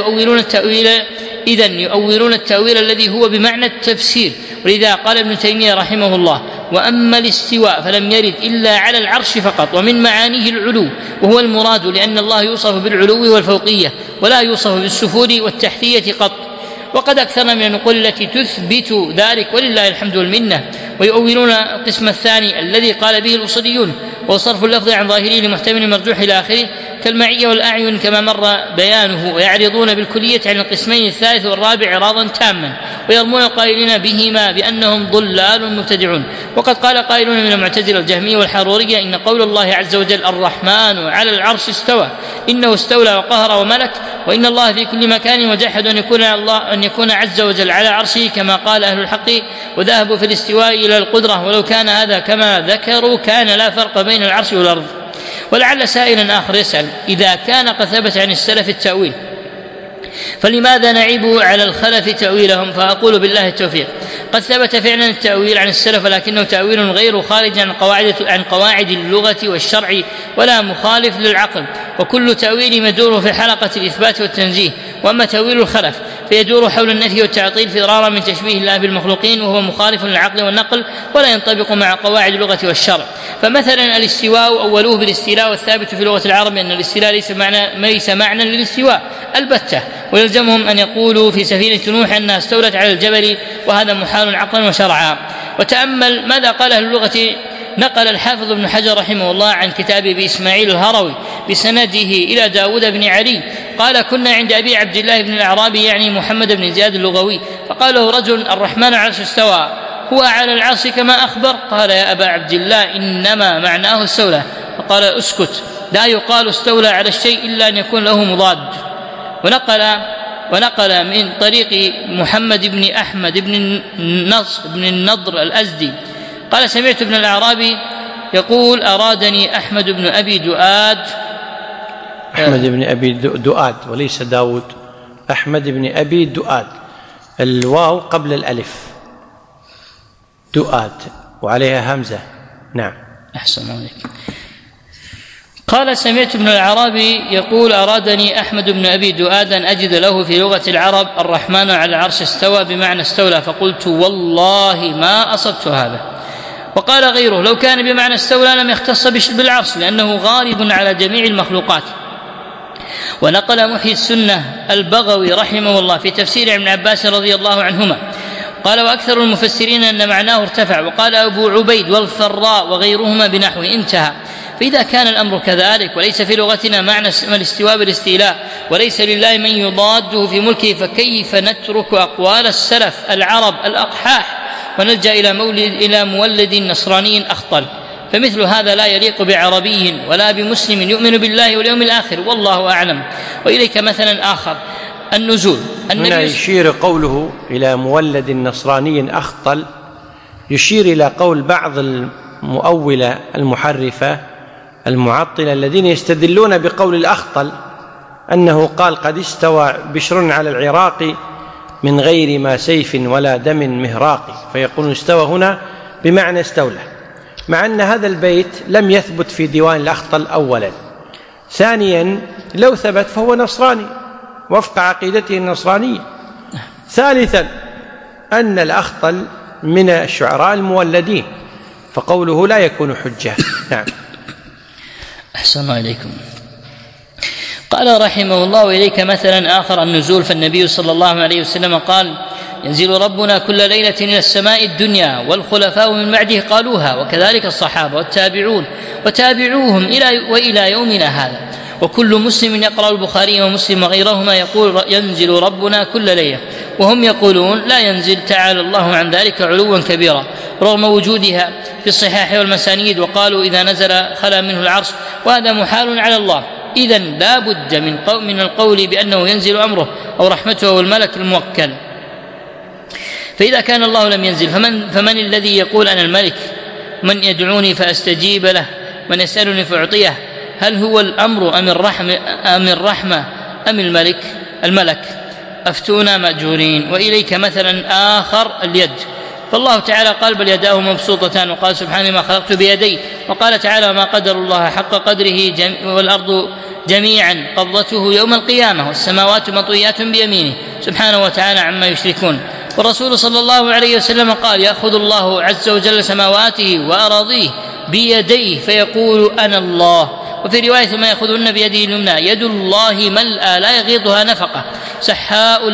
يؤولون التأويل الذي هو بمعنى التفسير. ولذا قال ابن تيمية رحمه الله وأما الاستواء فلم يرد إلا على العرش فقط، ومن معانيه العلو وهو المراد، لأن الله يوصف بالعلو والفوقية ولا يوصف بالسفول والتحتية قط. وقد أكثرنا من النقول التي تثبت ذلك ولله الحمد والمنة. ويؤولون القسم الثاني الذي قال به الأصوليون وصرف اللفظ عن ظاهره لمحتمل مرجوح إلى آخره كالمعية والأعين كما مر بيانه، ويعرضون بالكلية عن القسمين الثالث والرابع عراضا تاما، ويرمون القائلين بهما بأنهم ضلال مبتدعون. وقد قال قائلون من المعتزلة الجهمية والحرورية إن قول الله عز وجل الرحمن على العرش استوى إنه استولى وقهر وملك، وإن الله في كل مكان، وجحدوا أن يكون عز وجل على عرشه كما قال أهل الحق، وذهبوا في الاستواء إلى القدرة، ولو كان هذا كما ذكروا كان لا فرق بين العرش والأرض. ولعل سائلا آخر يسأل إذا كان قد ثبت عن السلف التأويل فلماذا نعيب على الخلف تأويلهم؟ فأقول بالله التوفيق قد ثبت فعلا التأويل عن السلف، لكنه تأويل غير خارج عن قواعد اللغة والشرع ولا مخالف للعقل، وكل تأويل مدور في حلقة الإثبات والتنزيه. وأما تأويل الخلف فيدور حول النفي والتعطيل فرارا من تشبيه الله بالمخلوقين، وهو مخالف للعقل والنقل ولا ينطبق مع قواعد اللغة والشرع. فمثلا الاستواء أولوه بالاستيلاء، والثابت في لغة العرب أن الاستيلاء ليس معنى للاستواء البتة، ويلزمهم أن يقولوا في سفينة نوح أنها استولت على الجبل، وهذا محال عقلا وشرعا. وتأمل ماذا قال أهل اللغة. نقل الحافظ ابن حجر رحمه الله عن كتابه بإسماعيل الهروي بسنده إلى داود بن علي قال كنا عند أبي عبد الله بن الأعرابي يعني محمد بن زياد اللغوي، فقال له رجل الرحمن على العرش استوى هو على العرش كما أخبر؟ قال يا أبا عبد الله إنما معناه استولى. فقال اسكت، لا يقال استولى على الشيء إلا أن يكون له مضاد. ونقل من طريق محمد بن أحمد بن النضر الأزدي قال سمعت ابن الأعرابي يقول أرادني أحمد بن أبي دؤاد. أحمد بن أبي دؤاد وليس داود، أحمد بن أبي دؤاد، الواو قبل الألف، دؤاد وعليها همزة. نعم أحسن عليك. قال سمعت ابن الأعرابي يقول أرادني أحمد بن أبي دؤاد أن أجد له في لغة العرب الرحمن على العرش استوى بمعنى استولى، فقلت والله ما أصبت هذا. وقال غيره لو كان بمعنى استولى لم يختص بالعرش لأنه غالب على جميع المخلوقات. ونقل محيي السنة البغوي رحمه الله في تفسير ابن عباس رضي الله عنهما قال وأكثر المفسرين أن معناه ارتفع، وقال أبو عبيد والفراء وغيرهما بنحوه انتهى. فإذا كان الأمر كذلك وليس في لغتنا معنى الاستواء بالاستيلاء وليس لله من يضاده في ملكه، فكيف نترك أقوال السلف العرب الأقحاح ونلجأ إلى مولد نصراني أخطل؟ فمثل هذا لا يليق بعربي ولا بمسلم يؤمن بالله واليوم الآخر، والله أعلم. وإليك مثلا آخر النزول. هنا يشير قوله إلى مولد نصراني أخطل، يشير إلى قول بعض المؤولة المحرفة المعطلة الذين يستدلون بقول الأخطل أنه قال قد استوى بشر على العراق من غير ما سيف ولا دم مهراق، فيقولون استوى هنا بمعنى استولى، مع أن هذا البيت لم يثبت في ديوان الأخطل أولا. ثانيا لو ثبت فهو نصراني وفق عقيدته النصرانية. ثالثا أن الأخطل من الشعراء المولدين، فقوله لا يكون حجة. نعم. أحسن إليكم. قال رحمه الله وإليك مثلا آخر النزول. فالنبي صلى الله عليه وسلم قال ينزل ربنا كل ليلة إلى السماء الدنيا والخلفاء من بعده قالوها، وكذلك الصحابة والتابعون وتابعوهم وإلى يومنا هذا. وكل مسلم يقرأ البخاري ومسلم وغيرهما يقول ينزل ربنا كل ليلة، وهم يقولون لا ينزل تعالى الله عن ذلك علوا كبيرا رغم وجودها في الصحاح والمسانيد، وقالوا إذا نزل خلا منه العرش، وهذا محال على الله. إذن لا بد من القول بأنه ينزل أمره أو رحمته أو الملك الموكل. فإذا كان الله لم ينزل فمن الذي يقول أنا الملك؟ من يدعوني فأستجيب له، من يسألني فأعطيه؟ هل هو الأمر أم الرحمة أم الملك؟ أفتونا مأجورين. وإليك مثلا آخر اليد، فالله تعالى قال بل يداه مبسوطتان، وقال سبحانه ما خلقت بيدي، وقال تعالى ما قدر الله حق قدره والأرض جميعا قبضته يوم القيامة والسماوات مطويات بيمينه سبحانه وتعالى عما يشركون. والرسول صلى الله عليه وسلم قال يأخذ الله عز وجل سماواته وأراضيه بيديه فيقول أنا الله. وفي رواية ما يأخذن بيده اليمنى يد الله ملأى لا يغيضها نفقة سحاء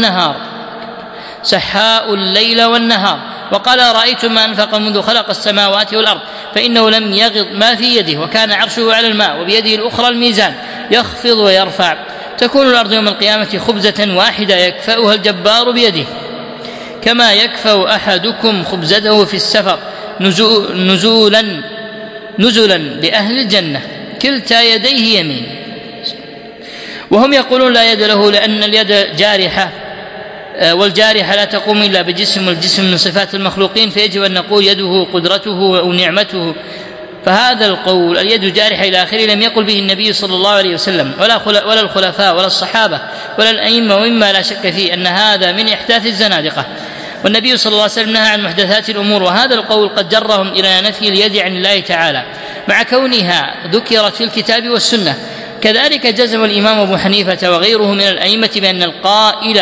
الليل والنهار. وقال رأيتم ما أنفق منذ خلق السماوات والأرض فإنه لم يغض ما في يده، وكان عرشه على الماء وبيده الأخرى الميزان يخفض ويرفع. تكون الأرض يوم القيامة خبزة واحدة يكفأها الجبار بيده، كما يكفأ أحدكم خبزته في السفر نزلا لأهل الجنة كلتا يديه يمين. وهم يقولون لا يد له لأن اليد جارحة، والجارحة لا تقوم إلا بجسم، والجسم من صفات المخلوقين، فيجب أن نقول يده قدرته أو نعمته. فهذا القول اليد جارحة إلى آخره لم يقل به النبي صلى الله عليه وسلم ولا الخلفاء ولا الصحابة ولا الأئمة، ومما لا شك فيه أن هذا من إحداث الزنادقة. والنبي صلى الله عليه وسلم نهى عن محدثات الأمور، وهذا القول قد جرهم إلى نفي اليد عن الله تعالى مع كونها ذكرت في الكتاب والسنة. كذلك جزم الإمام أبو حنيفة وغيره من الأئمة بأن القائل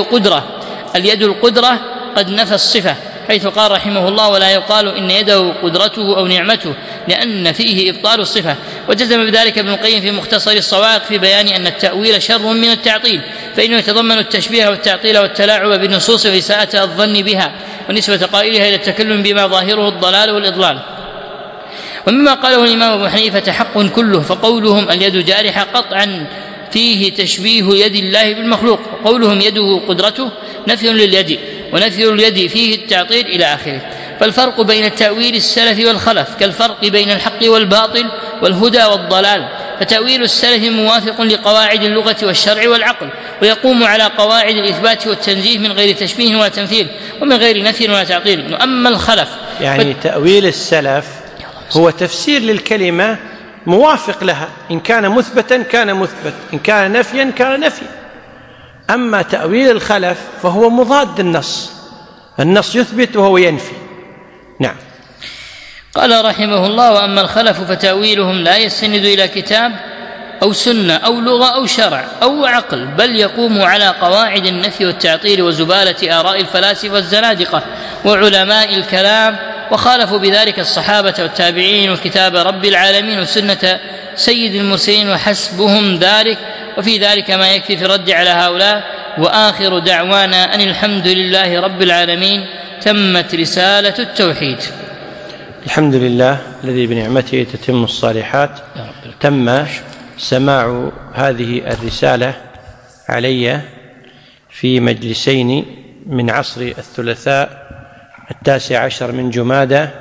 اليد القدرة قد نفى الصفة، حيث قال رحمه الله ولا يقال إن يده قدرته أو نعمته لأن فيه إبطال الصفة. وجزم بذلك ابن القيم في مختصر الصواعق في بيان أن التأويل شر من التعطيل، فإنه يتضمن التشبيه والتعطيل والتلاعب بالنصوص وإساءة الظن بها ونسبة قائلها إلى التكلم بما ظاهره الضلال والإضلال. ومما قاله الإمام أبو حنيفة حق كله، فقولهم اليد جارحة قطعا فيه تشبيه يد الله بالمخلوق، وقولهم يده قدرته نفي لليد، ونفي اليد فيه التعطيل إلى آخره. فالفرق بين التأويل السلف والخلف كالفرق بين الحق والباطل والهدى والضلال، فتأويل السلف موافق لقواعد اللغة والشرع والعقل، ويقوم على قواعد الإثبات والتنزيه من غير تشبيه ولا تمثيل ومن غير نفي ولا تعطيل. أما الخلف يعني تأويل السلف هو تفسير للكلمة موافق لها، إن كان مثبتا كان مثبت، إن كان نفيا كان نفي. أما تأويل الخلف فهو مضاد النص يثبت وهو ينفي. نعم. قال رحمه الله وأما الخلف فتأويلهم لا يستند إلى كتاب أو سنة أو لغة أو شرع أو عقل، بل يقوم على قواعد النفي والتعطيل وزبالة آراء الفلاسفة والزنادقة وعلماء الكلام، وخالفوا بذلك الصحابة والتابعين وكتاب رب العالمين وسنة سيد المرسلين وحسبهم ذلك. وفي ذلك ما يكفي في الرد على هؤلاء. وآخر دعوانا أن الحمد لله رب العالمين. تمت رسالة التوحيد. الحمد لله الذي بنعمته تتم الصالحات. تم سماع هذه الرسالة علي في مجلسين من عصر الثلاثاء 19 من جمادى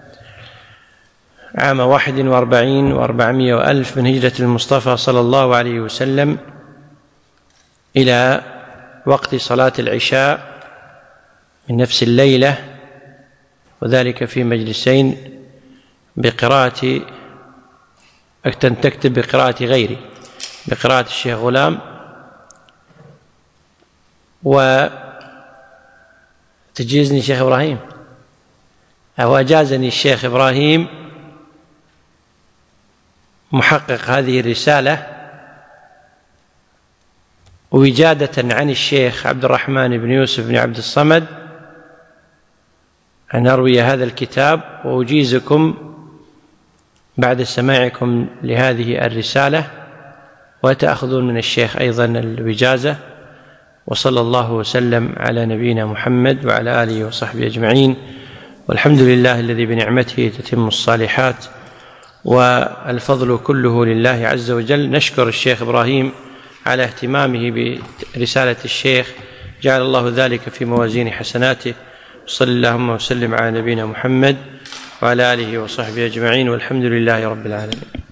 عام 41 و400 وألف من هجرة المصطفى صلى الله عليه وسلم إلى وقت صلاة العشاء من نفس الليلة، وذلك في مجلسين بقراءة تكتب بقراءة غيري، بقراءة الشيخ غلام، وتجيزني الشيخ إبراهيم أو أجازني الشيخ إبراهيم محقق هذه الرسالة ووجادة عن الشيخ عبد الرحمن بن يوسف بن عبد الصمد أن أروي هذا الكتاب، وأجيزكم بعد سماعكم لهذه الرسالة وتأخذون من الشيخ أيضا الوجازة. وصلى الله وسلم على نبينا محمد وعلى آله وصحبه أجمعين، والحمد لله الذي بنعمته تتم الصالحات، والفضل كله لله عز وجل. نشكر الشيخ إبراهيم على اهتمامه برسالة الشيخ، جعل الله ذلك في موازين حسناته. صلى اللهم وسلم على نبينا محمد وعلى آله وصحبه أجمعين، والحمد لله رب العالمين.